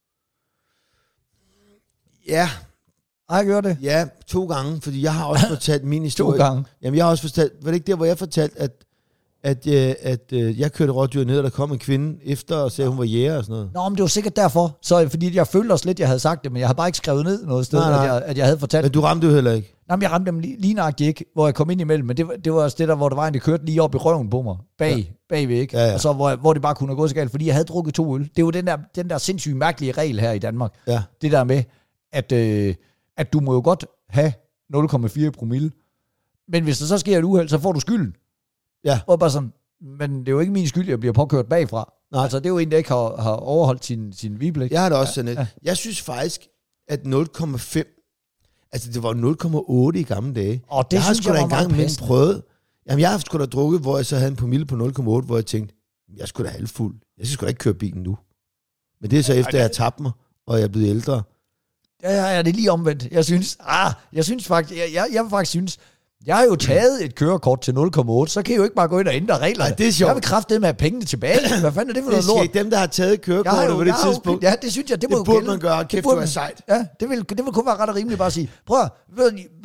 Ja. Har jeg gjort det? Ja, 2 gange, fordi jeg har også fortalt min historie. 2 gange? Jamen, jeg har også fortalt, var det ikke der, hvor jeg fortalte, at jeg kørte rådyr ned, og der kom en kvinde efter og sagde, hun var jæger og sådan noget. Nå, men det var sikkert derfor. Så fordi jeg følte også lidt, jeg havde sagt det, men jeg havde bare ikke skrevet ned noget sted, at jeg havde fortalt. Men du ramte jo heller ikke? Nej, men jeg ramte dem lige nøjagtigt ikke, hvor jeg kom ind imellem. Men det var også det der, hvor der var en, der kørte lige op i røven på mig. Bagved, ikke? Ja. Og så hvor det bare kunne have gået så galt, fordi jeg havde drukket 2 øl. Det er jo den der sindssygt mærkelige regel her i Danmark. Ja. Det der med, at du må jo godt have 0,4 promille. Men hvis der så sker et uheld, så får du skylden. Ja. Og bare sådan, men det er jo ikke min skyld, jeg bliver påkørt bagfra. Nej. Altså, det er jo en, der ikke har overholdt sin vigepligt. Jeg har det også sådan lidt. Ja. Jeg synes faktisk, at 0,5, altså det var 0,8 i gamle dage. Og det jeg har sgu da engang med prøvet. Jamen, jeg har sgu da drukket, hvor jeg så havde en promille på 0,8, hvor jeg tænkte, jeg skulle da halvfuld. Jeg skal sgu da ikke køre bilen nu. Men det er så efter, jeg har tabt mig, og jeg er blevet ældre. Ja, det er lige omvendt. Jeg synes faktisk, jeg faktisk synes, jeg har jo taget et kørekort til 0,8, så kan jeg jo ikke bare gå ind og ændre reglerne. Nej, det er sjovt. Jeg vil kraftedeme have pengene tilbage. Hvad fanden er det for noget lort? Dem, der har taget kørekortet på det tidspunkt. Ja, det synes jeg, det må jo gælde. Det burde man gøre. Kæft, du er sejt. Ja, det vil kun være ret og rimeligt bare at sige, prøv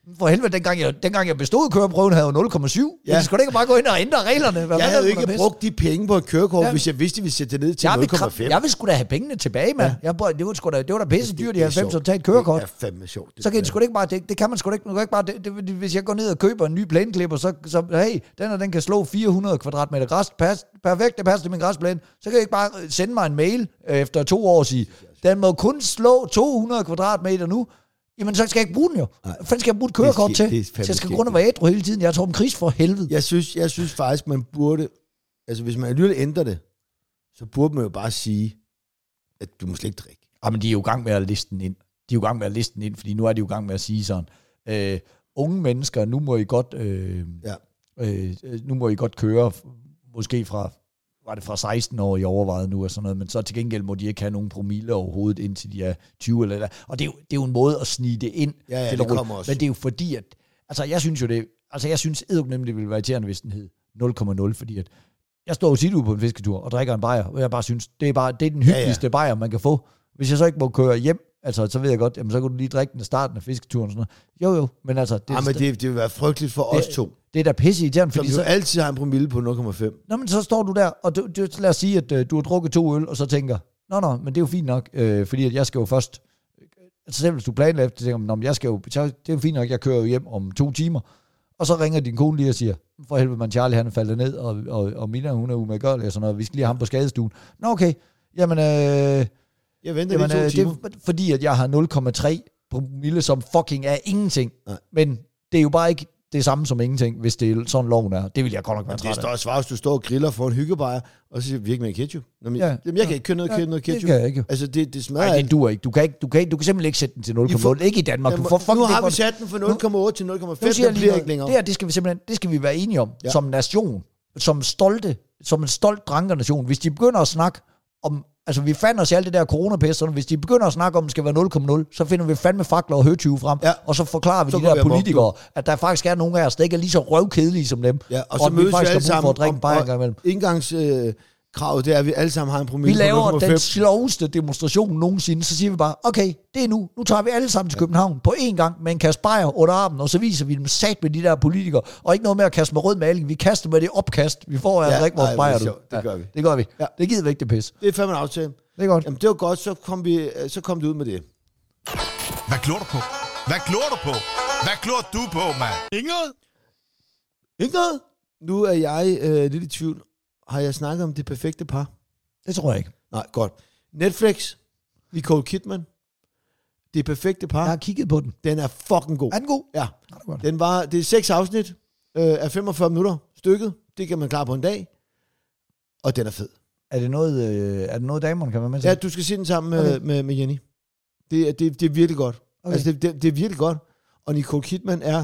For helvede, dengang jeg bestod køreprøven, havde jeg 0,7. Jeg skulle ikke bare gå ind og ændre reglerne. Jeg havde ikke brugt de penge på et kørekort, hvis jeg vidste, at vi sætte det ned til 0,5. Jeg vil sgu da have pengene tilbage, mand. Ja. Det var da pisse dyrt i 90 at tage et kørekort. Det er fandme sjovt. Så kan det sgu ikke bare, det kan man sgu ikke. Man kan ikke bare, hvis jeg går ned og køber en ny plæneklipper, så hey, den kan slå 400 kvadratmeter græs. Perfekt, det passer til min græsplæne. Så kan jeg ikke bare sende mig en mail efter 2 år og sige, den må kun slå 200 kvadratmeter nu. Jamen, så skal jeg ikke bruge den jo. Hvad skal jeg bruge et kørekort til? Så jeg skal gå rundt og være ædru hele tiden. Jeg tror om Chris for helvede. Jeg synes faktisk, man burde... Altså, hvis man alligevel ændrer det, så burde man jo bare sige, at du må slet ikke drikke. Men de er jo i gang med at liste den ind. Fordi nu er de jo i gang med at sige sådan, unge mennesker, nu må I godt køre, måske fra 16 år i overvejet nu og sådan noget, men så til gengæld må de ikke have nogen promille overhovedet, indtil de er 20 eller. Og det er jo en måde at snige det ind. Ja, det kommer også. Men det er jo fordi, at... Altså, jeg synes eddernemlig, det ville være irriterende, hvis den hed 0,0, fordi at jeg står jo tit ude på en fisketur og drikker en bajer, og jeg bare synes, det er den hyggeligste bajer, man kan få. Hvis jeg så ikke må køre hjem, altså, så ved jeg godt, jamen, så kan du lige drikke den i starten af fisketuren og sådan noget. Jo, men altså... Det vil være frygteligt for os to. Det er da pisse irriterende, fordi... Så vi altid har en promille på 0,5. Nå, men så står du der, og lad os sige, at du har drukket 2 øl, og så tænker, nå, men det er jo fint nok, fordi at jeg skal jo først... Altså selv hvis du planlægger, så tænker jeg skal jo... Det er jo fint nok, jeg kører jo hjem om 2 timer, og så ringer din kone lige og siger, for helvede, man Charlie, han er faldet ned, og Mina, hun er umedgørlig og sådan noget, vi skal lige have ham på skadestuen. Nå, okay, jamen... Jeg venter lige 2 timer. Det er fordi, at jeg har 0,3 promille, som fucking er ingenting. Nej. Men det er jo bare ikke det samme som ingenting, hvis det er sådan loven er. Det vil jeg godt nok være træt af. Det står svar, hvis du står og griller for en hyggebajer, og så siger vi ikke med ketchup. Jamen, jeg kan ikke køre noget ketchup. Det kan jeg ikke. Altså, det smager... Nej, det duer ikke. Du kan simpelthen ikke sætte den til 0,0. Ikke i Danmark. Jamen, nu har vi sat den fra 0,8 til 0,5. Det bliver ikke længere. Det skal vi være enige om. Ja. Som nation. Som en stolt drankernation. Hvis de begynder at snakke om... Altså, vi fandt os i alt det der coronapest, og hvis de begynder at snakke om, at det skal være 0,0, så finder vi fandme fakler og høtyve frem, og så forklarer vi så de der politikere, at der faktisk er nogle af os, der ikke er lige så røvkedelige som dem. Ja, og så mødes vi alle sammen og indgangskravet, det er, at vi alle sammen har en promille. Vi laver den sjoveste demonstration nogensinde, så siger vi bare, okay, det er nu tager vi alle sammen til København på én gang med en kasse bajer under armen, og så viser vi dem sat med de der politikere, og ikke noget med at kaste med rød maling, vi kaster med det opkast, vi får at drikke vores bajer. Det gør vi. Ja. Det gider vi ikke, det pis. Det er fandme en aftale. Det er godt. Jamen, det var godt, så kom det ud med det. Hvad glor du på? Hvad glor du på, mand? Inget? Nu er jeg lidt i tvivl. Har jeg snakket om det perfekte par? Det tror jeg ikke. Nej, godt. Netflix, Nicole Kidman, det perfekte par. Jeg har kigget på den. Den er fucking god. Er den god? Ja. Det er 6 afsnit af 45 minutter stykket. Det kan man klare på en dag. Og den er fed. Er det noget damerne kan være med til? Ja, du skal se den sammen med Jenny. Det er virkelig godt. Okay. Altså, det er virkelig godt. Og Nicole Kidman er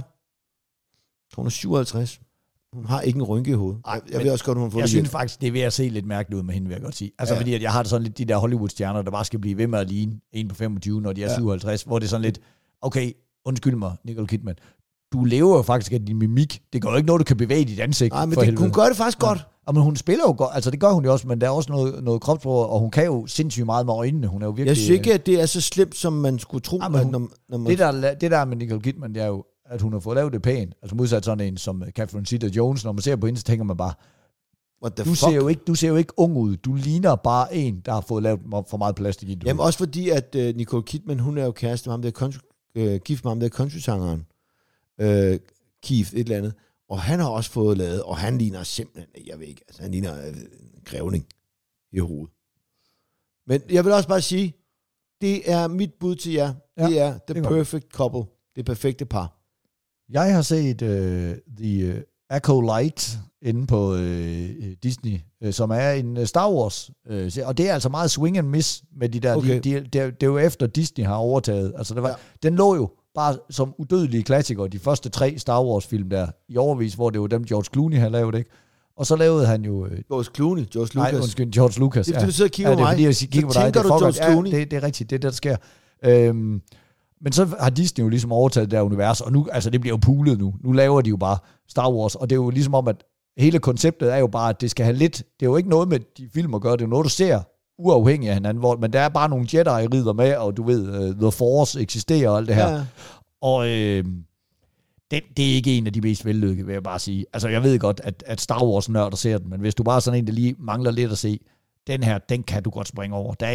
57. Hun har ikke en rynke i hovedet. Ej, jeg ved også godt, hun får det. Jeg synes faktisk, det er ved at se lidt mærkeligt ud med hende, vil jeg godt sige. Altså fordi, at jeg har det sådan lidt, de der Hollywood-stjerner, der bare skal blive ved med at ligne en på 25, når de er 57, hvor det er sådan lidt, okay, undskyld mig, Nicole Kidman, du lever jo faktisk af din mimik. Det gør jo ikke noget, du kan bevæge dit ansigt. Nej, men hun gør det faktisk godt. Ja, men hun spiller jo godt, altså det gør hun jo også, men der er også noget kropsprog, og hun kan jo sindssygt meget med øjnene. Hun er jo virkelig... Jeg synes ikke, at det er så slemt, som man skulle tro. Når man... Det der med Nicole Kidman, det er jo, at hun har fået lavet det pænt. Altså modsat sådan en som Catherine Zeta-Jones, når man ser på hende, så tænker man bare, du ser jo ikke ung ud. Du ligner bare en, der har fået lavet for meget plastik i. Jamen også fordi, at Nicole Kidman, hun er jo kæreste med ham, der gift med ham, der country-sangeren. Keith, et eller andet. Og han har også fået lavet, og han ligner simpelthen, jeg ved ikke, altså han ligner grævning i hovedet. Men jeg vil også bare sige, det er mit bud til jer. Ja, det er the perfect couple. Det perfekte par. Jeg har set The Acolyte inde på Disney, som er en Star Wars. Og det er altså meget swing and miss med de der. Okay. Det er jo efter Disney har overtaget. Altså den lå jo bare som udødelige klassikere, de første 3 Star Wars-film der i overvis, hvor det var dem, George Clooney havde lavet, ikke? Og så lavede han jo... George Lucas. Nej, undskyld, George Lucas. Det er, du sidder og kigger på mig. Det er fordi, jeg kigger på dig. Du George Clooney? Det er rigtigt, det er det, der sker. Men så har Disney jo ligesom overtaget det der univers, og nu, altså det bliver jo poolet nu. Nu laver de jo bare Star Wars, og det er jo ligesom om, at hele konceptet er jo bare, at det skal have lidt... Det er jo ikke noget med de film at gøre, det er jo noget, du ser uafhængigt af hinanden, men der er bare nogle Jedi rider med, og du ved, The Force eksisterer og alt det her. Ja. Og det er ikke en af de mest vellykkede, vil jeg bare sige. Altså, jeg ved godt, at Star Wars-nørder ser den, men hvis du bare er sådan en, der lige mangler lidt at se, den her, den kan du godt springe over. Der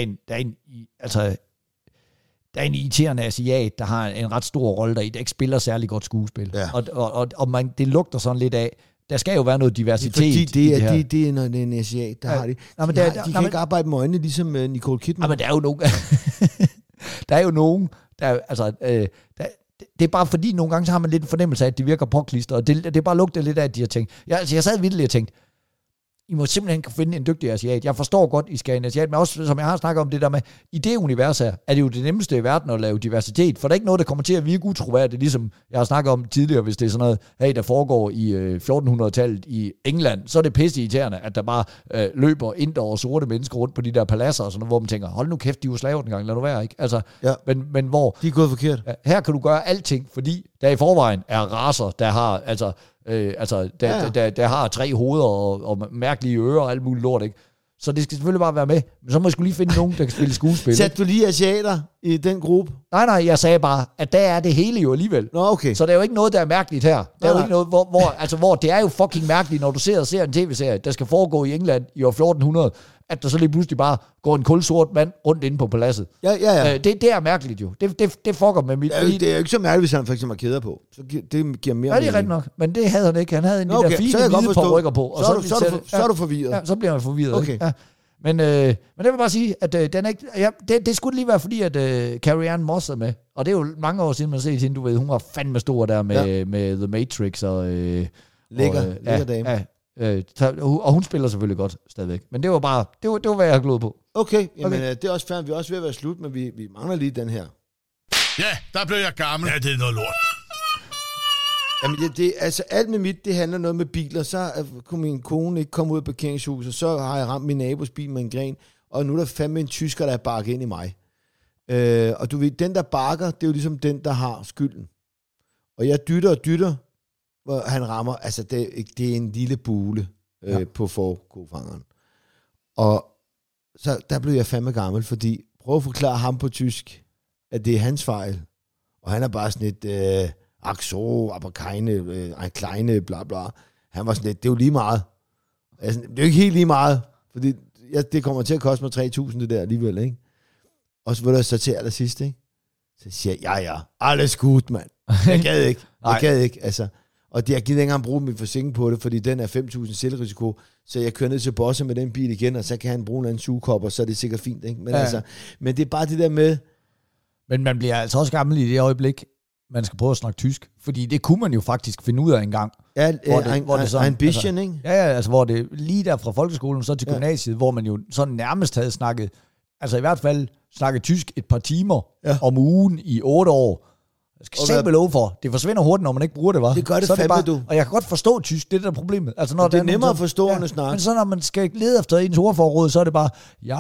er en irriterende asiat, der har en ret stor rolle der ikke spiller særlig godt skuespil. Ja. Og det lugter sådan lidt af, der skal jo være noget diversitet. Fordi det er en asiat, der har det. De kan ikke arbejde med øjnene, ligesom Nicole Kidman. Ja, men der er jo nogen... der er jo nogen, det er bare fordi, nogle gange så har man lidt en fornemmelse af, at de virker påklister, og det er bare lugter lidt af, at de har tænkt... Jeg sad vildt og tænkt, I må simpelthen kunne finde en dygtig asiat. Jeg forstår godt, I skal have en asiat, men også, som jeg har snakket om det der med, i det univers her, er det jo det nemmeste i verden at lave diversitet, for der er ikke noget, der kommer til at virke utroværdigt, ligesom jeg har snakket om tidligere, hvis det er sådan noget, hey, der foregår i 1400-tallet i England, så er det pisse irriterende, at der bare løber indre og sorte mennesker rundt på de der paladser og sådan noget, hvor man tænker, hold nu kæft, de er jo slaver dengang, lad nu være, ikke? Altså, ja. Men hvor... De er gået forkert. Her kan du gøre alting, fordi der i forvejen er racer, der har, der har 3 hoveder og mærkelige ører og alt muligt lort, ikke? Så det skal selvfølgelig bare være med. Men så må jeg skulle lige finde nogen, der kan spille skuespil. Satte du lige asiater i den gruppe? Nej, jeg sagde bare, at der er det hele jo alligevel. Nå, okay. Så der er jo ikke noget, der er mærkeligt her. Der er jo ikke noget, hvor det er jo fucking mærkeligt, når du ser en tv-serie, der skal foregå i England i år 1400, at der så lige pludselig bare går en kulsort mand rundt inde på paladset. Ja. Det er mærkeligt jo. Det fucker med mit... Det er jo ikke så mærkeligt, hvis han for eksempel har kæder på. Så det giver mere... Ja, det er rigtigt nok. Men det havde han ikke. Han havde en der fine hvide rykker på. Og så er du forvirret. Ja, så bliver man forvirret. Okay. Ikke? Ja. Men det vil bare sige, at den er ikke... Ja, det skulle lige være fordi, at Carrie-Anne Moss er med. Og det er jo mange år siden, man ser hende, du ved. Hun var fandme stor der med The Matrix og... Lækker dame. Ja. Og hun spiller selvfølgelig godt stadigvæk. Men det var bare, det var hvad jeg har glået på. Okay, jamen det er også færdigt. Vi er også ved at være slut, men vi mangler lige den her. Ja, der blev jeg gammel. Ja, det er noget lort. Jamen altså alt med mit, det handler noget med biler. Så kunne min kone ikke komme ud af parkeringshuset, så har jeg ramt min nabos bil med en gren, og nu er der fandme en tysker, der er bakket ind i mig. Og du ved, den der bakker, det er jo ligesom den, der har skylden. Og jeg dytter, hvor han rammer, altså det er en lille bule på forkofangeren. Og så der blev jeg fandme gammel, fordi prøv at forklare ham på tysk, at det er hans fejl. Og han er bare sådan et, ach so, aber keine, kleine, bla bla. Han var sådan lidt, det er jo lige meget. Altså, det er jo ikke helt lige meget, fordi det kommer til at koste mig 3.000 det der alligevel, ikke? Og så var der så til allersidst, ikke? Så siger jeg, ja, alles gut, mand. Jeg gad ikke, altså. Og jeg gider ikke engang bruge min forsikring på det, fordi den er 5.000 selvrisiko, så jeg kører ned til Bosse med den bil igen, og så kan han bruge en anden sugekop, og så er det sikkert fint, ikke? Men, men det er bare det der med... Men man bliver altså også gammel i det øjeblik, man skal prøve at snakke tysk, fordi det kunne man jo faktisk finde ud af engang. Ja, hvor det sådan, ambition, ikke? Ja, altså hvor det lige der fra folkeskolen så til gymnasiet, hvor man jo sådan nærmest havde snakket, altså i hvert fald snakket tysk et par timer om ugen i 8 år. Jeg skal simpelthen love for, det forsvinder hurtigt, når man ikke bruger det, var. Det gør det fandme, du. Og jeg kan godt forstå tysk, det er der problemet. Altså, når det er nemmere at forstå, end at snakke. Men så når man skal lede efter ens ordforråd, så er det bare,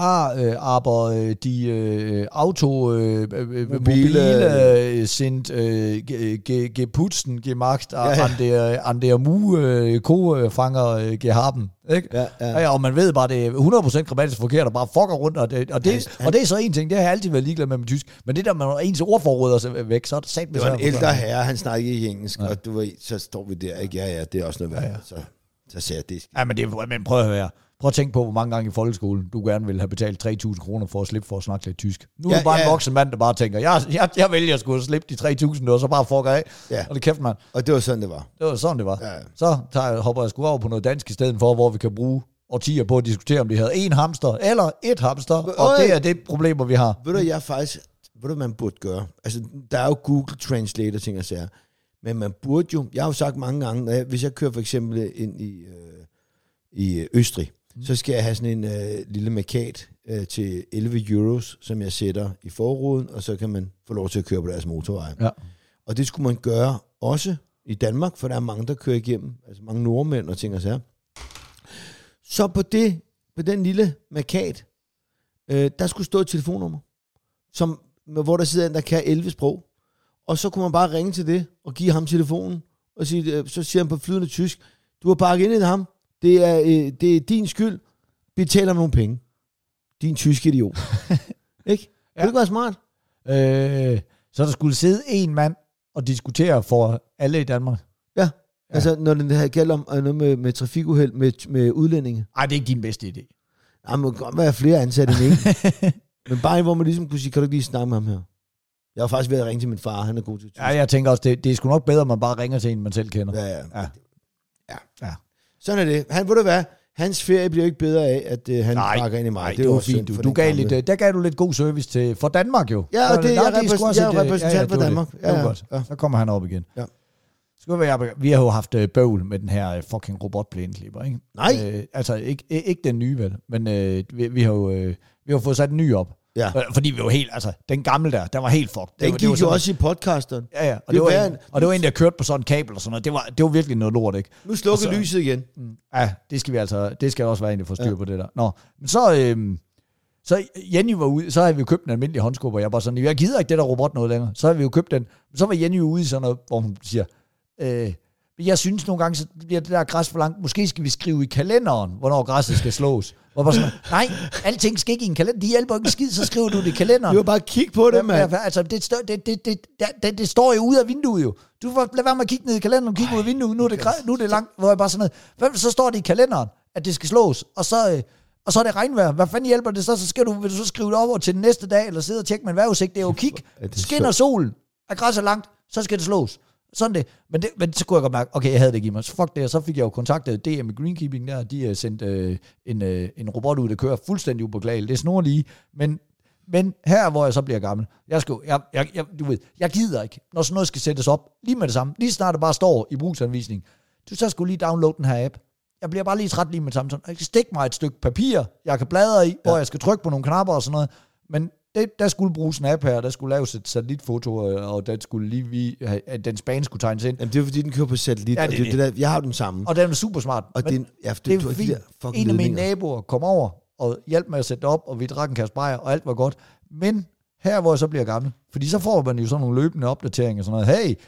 aber de automobile sind geputzen, gemacht, an der Kofanger gehaben. Ikke? Ja, og man ved bare, det er 100% grammatisk forkert, og bare fucker rundt, og det er så en ting, det har jeg altid været ligeglad med tysk, men det der, man ens ordforråd er væk, så er det sat med. Det var en ældre herre, han snakkede ikke engelsk, og du ved, så står vi der, ikke? Ja, det er også noget værd, så ser jeg det. Ja, men prøv at høre. Prøv at tænke på, hvor mange gange i folkeskolen, du gerne ville have betalt 3.000 kroner for at slippe for at snakke lidt tysk. Nu er du bare en voksen mand, der bare tænker, jeg vælger at skulle slippe de 3.000, og så bare fucker af. Ja. Og det kæft, mand. Og det var sådan, det var. Ja. Så hopper jeg sgu over på noget dansk i stedet for, hvor vi kan bruge årtier på at diskutere, om de havde en hamster eller et hamster, og det er det problemer, vi har. Ved du, man burde gøre? Altså, der er jo Google Translate og ting og sager, men man burde jo, jeg har jo sagt mange gange, hvis jeg kører for eksempel ind i Østrig, så skal jeg have sådan en lille markat til 11 euros, som jeg sætter i forruden, og så kan man få lov til at køre på deres motorvej. Ja. Og det skulle man gøre også i Danmark, for der er mange, der kører igennem, altså mange nordmænd og ting og sager. Så på den lille markat, der skulle stå et telefonnummer, hvor der sidder en, der kan 11 sprog. Og så kunne man bare ringe til det, og give ham telefonen, og sige, så siger han på flydende tysk, du har bakket ind i ham, det er din skyld, betaler nogle penge. Din tyske idiot. Ikke? Ja. Det kunne være smart. Så der skulle sidde en mand og diskutere for Alle i Danmark? Ja. Altså, når det gælder om noget med trafikuheld med udlændinge. Nej, det er ikke din bedste idé. Der må godt være flere ansatte end en. Men bare en, hvor man ligesom kunne sige, kan du ikke lige snakke med ham her? Jeg var faktisk ved at ringe til min far, han er god til tysk. Ja, jeg tænker også, det er sgu nok bedre, at man bare ringer til en, man selv kender. Ja. Sådan er det. Ved du hvad? Hans ferie bliver ikke bedre af, at han pakker ind i mig. Nej, det var fint. Du gav lidt, der gav du lidt god service for Danmark jo. Ja, og jeg er repræsentant for Danmark. Det var godt. Så kommer han op igen. Ja. Vi har jo haft bøvl med den her fucking robotplæneklipper, ikke? Nej. Altså, ikke den nye, vel? Men vi har fået sat en ny op. Ja. Fordi vi var helt, altså, den gamle der var helt fucked. Den gik jo også i podcasteren. Ja, og det var en, der kørte på sådan en kabel og sådan noget. Det var virkelig noget lort, ikke? Nu slukker lyset igen. Ja, det skal også være egentlig få styr på det der. Nå, men så Jenny var ude, så havde vi jo købt en almindelig håndskubber, jeg bare sådan, jeg gider ikke det der robot noget længere. Så havde vi jo købt den. Så var Jenny ude i sådan noget, hvor hun siger, jeg synes nogle gange, så bliver det der græs for langt. Måske skal vi skrive i kalenderen, hvornår græsset skal slås. Hvor bare sådan, nej, alting skal ikke i en kalender. De hjælper ikke skid, så skriver du det i kalenderen. Du vil bare kigge på det, mand. Altså, det står jo ude af vinduet jo. Du får lade være med at kigge ned i kalenderen, kigge ud af vinduet. Nu er det langt, hvor jeg bare sådan noget. Så står det i kalenderen, at det skal slås, og så er det regnvejr. Hvad fanden hjælper det så? Vil du så skrive det over til den næste dag, eller sidde og tjekke med en vejrudsigt? Det er jo kig. Skinner solen, er græsset langt, så skal det slås. Sådan det. Men så kunne jeg godt mærke, okay, jeg havde det ikke i mig. Så fuck det, og så fik jeg jo kontaktet DM i Greenkeeping der. De har sendt en robot ud, der kører fuldstændig upåklageligt. Det er snorlige. Men her, hvor jeg så bliver gammel, jeg gider ikke, når sådan noget skal sættes op, lige med det samme. Lige snart det bare står i brugsanvisning. Så skulle lige downloade den her app. Jeg bliver bare lige træt lige med det samme. Jeg kan stikke mig et stykke papir, jeg kan bladre i, hvor jeg skal trykke på nogle knapper og sådan noget. Men der skulle bruges en app her, der skulle laves et satellitfoto, og den skulle at den span skulle tegnes ind. Jamen, det er fordi, den kører på satellit, og det der, jeg har den samme. Og den er super smart. Og det er fint. En af mine naboer kom over og hjalp med at sætte det op, og vi drak en kasse bajer, og alt var godt. Men her, hvor jeg så bliver gammel, fordi så får man jo sådan nogle løbende opdateringer, sådan noget, hey,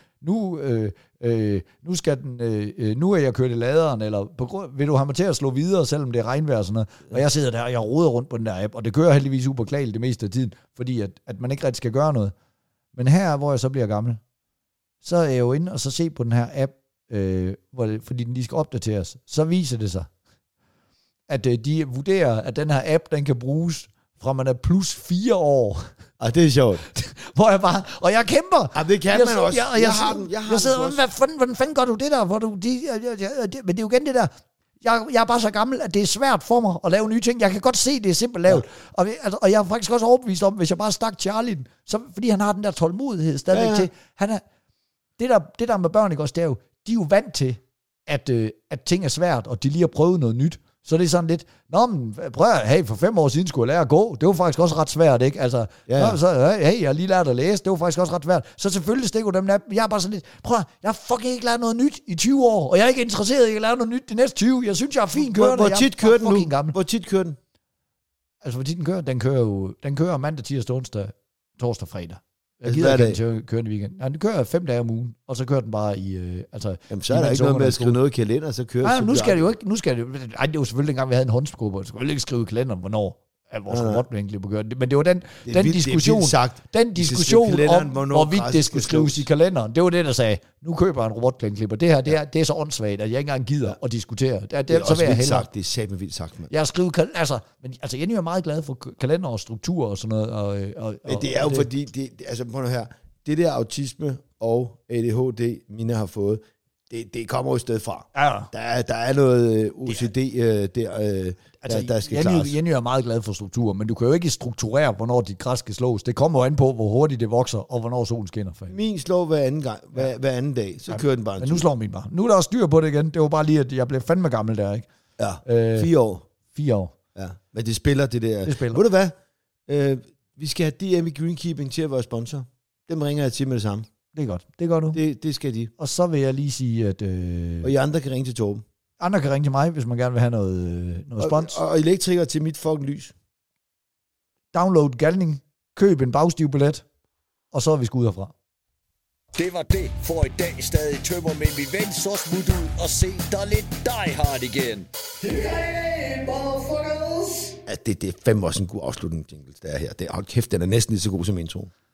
nu skal den, nu er jeg kørt i laderen, eller vil du have mig til at slå videre, selvom det er regnvejr og sådan noget. Og jeg sidder der, og jeg roder rundt på den der app, og det kører heldigvis upåklageligt det meste af tiden, fordi at man ikke rigtig skal gøre noget. Men her, hvor jeg så bliver gammel, så er jeg jo inde og så se på den her app, fordi den lige skal opdateres, så viser det sig, at de vurderer, at den her app, den kan bruges fra man er plus 4 år. Og det er sjovt. Hvor jeg bare, og jeg kæmper. Ja, det kan man også. Jeg sidder, hvordan fanden gør du det der? Men det er jo igen det der, jeg er bare så gammel, at det er svært for mig at lave nye ting. Jeg kan godt se, det er simpelt lavet. Ja. Og jeg er faktisk også overbevist om, hvis jeg bare stak Charlie, så, fordi han har den der tålmodighed stadigvæk til. Han er, det der med børn, ikke også, det er jo, de er jo vant til, at ting er svært, og de lige har prøvet noget nyt. Så det er sådan lidt, men prøv at, hey, for 5 år siden skulle jeg lære at gå. Det var faktisk også ret svært, ikke? Altså, hey, jeg har lige lært at læse. Det var faktisk også ret svært. Så selvfølgelig stikker dem der. Jeg er bare sådan lidt, prøv at, jeg har fucking ikke lært noget nyt i 20 år, og jeg er ikke interesseret i at lære noget nyt de næste 20. Jeg synes, jeg er fint kørende. Hvor tit kører den nu? Hvor tit kører den? Altså, hvor tit den kører? Den kører mandag, tirsdag, onsdag, torsdag, fredag. Jeg gider ikke køre den i weekend. Nej, den kører 5 dage om ugen, og så kører den bare i... Jamen, så er der ikke noget med at skrive noget i kalender, så kører... Nej, nu skal det jo ikke... det er jo selvfølgelig dengang, vi havde en håndskubber, så skulle vi ikke skrive i kalenderen, hvornår vores robotblænkelig på køren. Men det var den diskussion, den diskussion om, hvorvidt det skulle skrives i kalenderen. Det var det, der sagde, nu køber jeg en robotblænklipper. Det her, det er så åndssvagt, at jeg ikke engang gider at diskutere. Det er også vildt sagt. Det er satme vildt sagt, mand. Jeg har skrevet jeg er meget glad for kalender og struktur og sådan noget. Men det er jo fordi, prøv nu her, det der autisme og ADHD, mine har fået, det kommer jo et sted fra. Ja. Der er noget OCD der skal klares. Jenny er meget glad for struktur, men du kan jo ikke strukturere, hvornår dit græs skal slås. Det kommer jo an på, hvor hurtigt det vokser, og hvornår solen skinner. Min slår hver anden dag, så kører den bare en tur. Men nu slår min bare. Nu er der også styr på det igen. Det var bare lige, at jeg blev fandme gammel der, ikke? Ja, 4 år. 4 år. Ja, men det spiller det der. Det spiller. Ved du hvad? Vi skal have DM i Greenkeeping til at være sponsor. Dem ringer jeg til med det samme. Det er godt. Det gør du. Det skal de. Og så vil jeg lige sige, at... Og I andre kan ringe til Torben. Andre kan ringe til mig, hvis man gerne vil have noget spons. Og elektriker til mit fucking lys. Download Galning. Køb en bagstivbillet. Og så er vi sgu ud herfra. Det var det for i dag. Stadig tømmer med min ven. Så smut ud og se dig lidt Die Hard igen. Hey, motherfuckers! Det er fandme også en god afslutning, Jingles, der er her. Hold kæft, den er næsten lige så god som introen.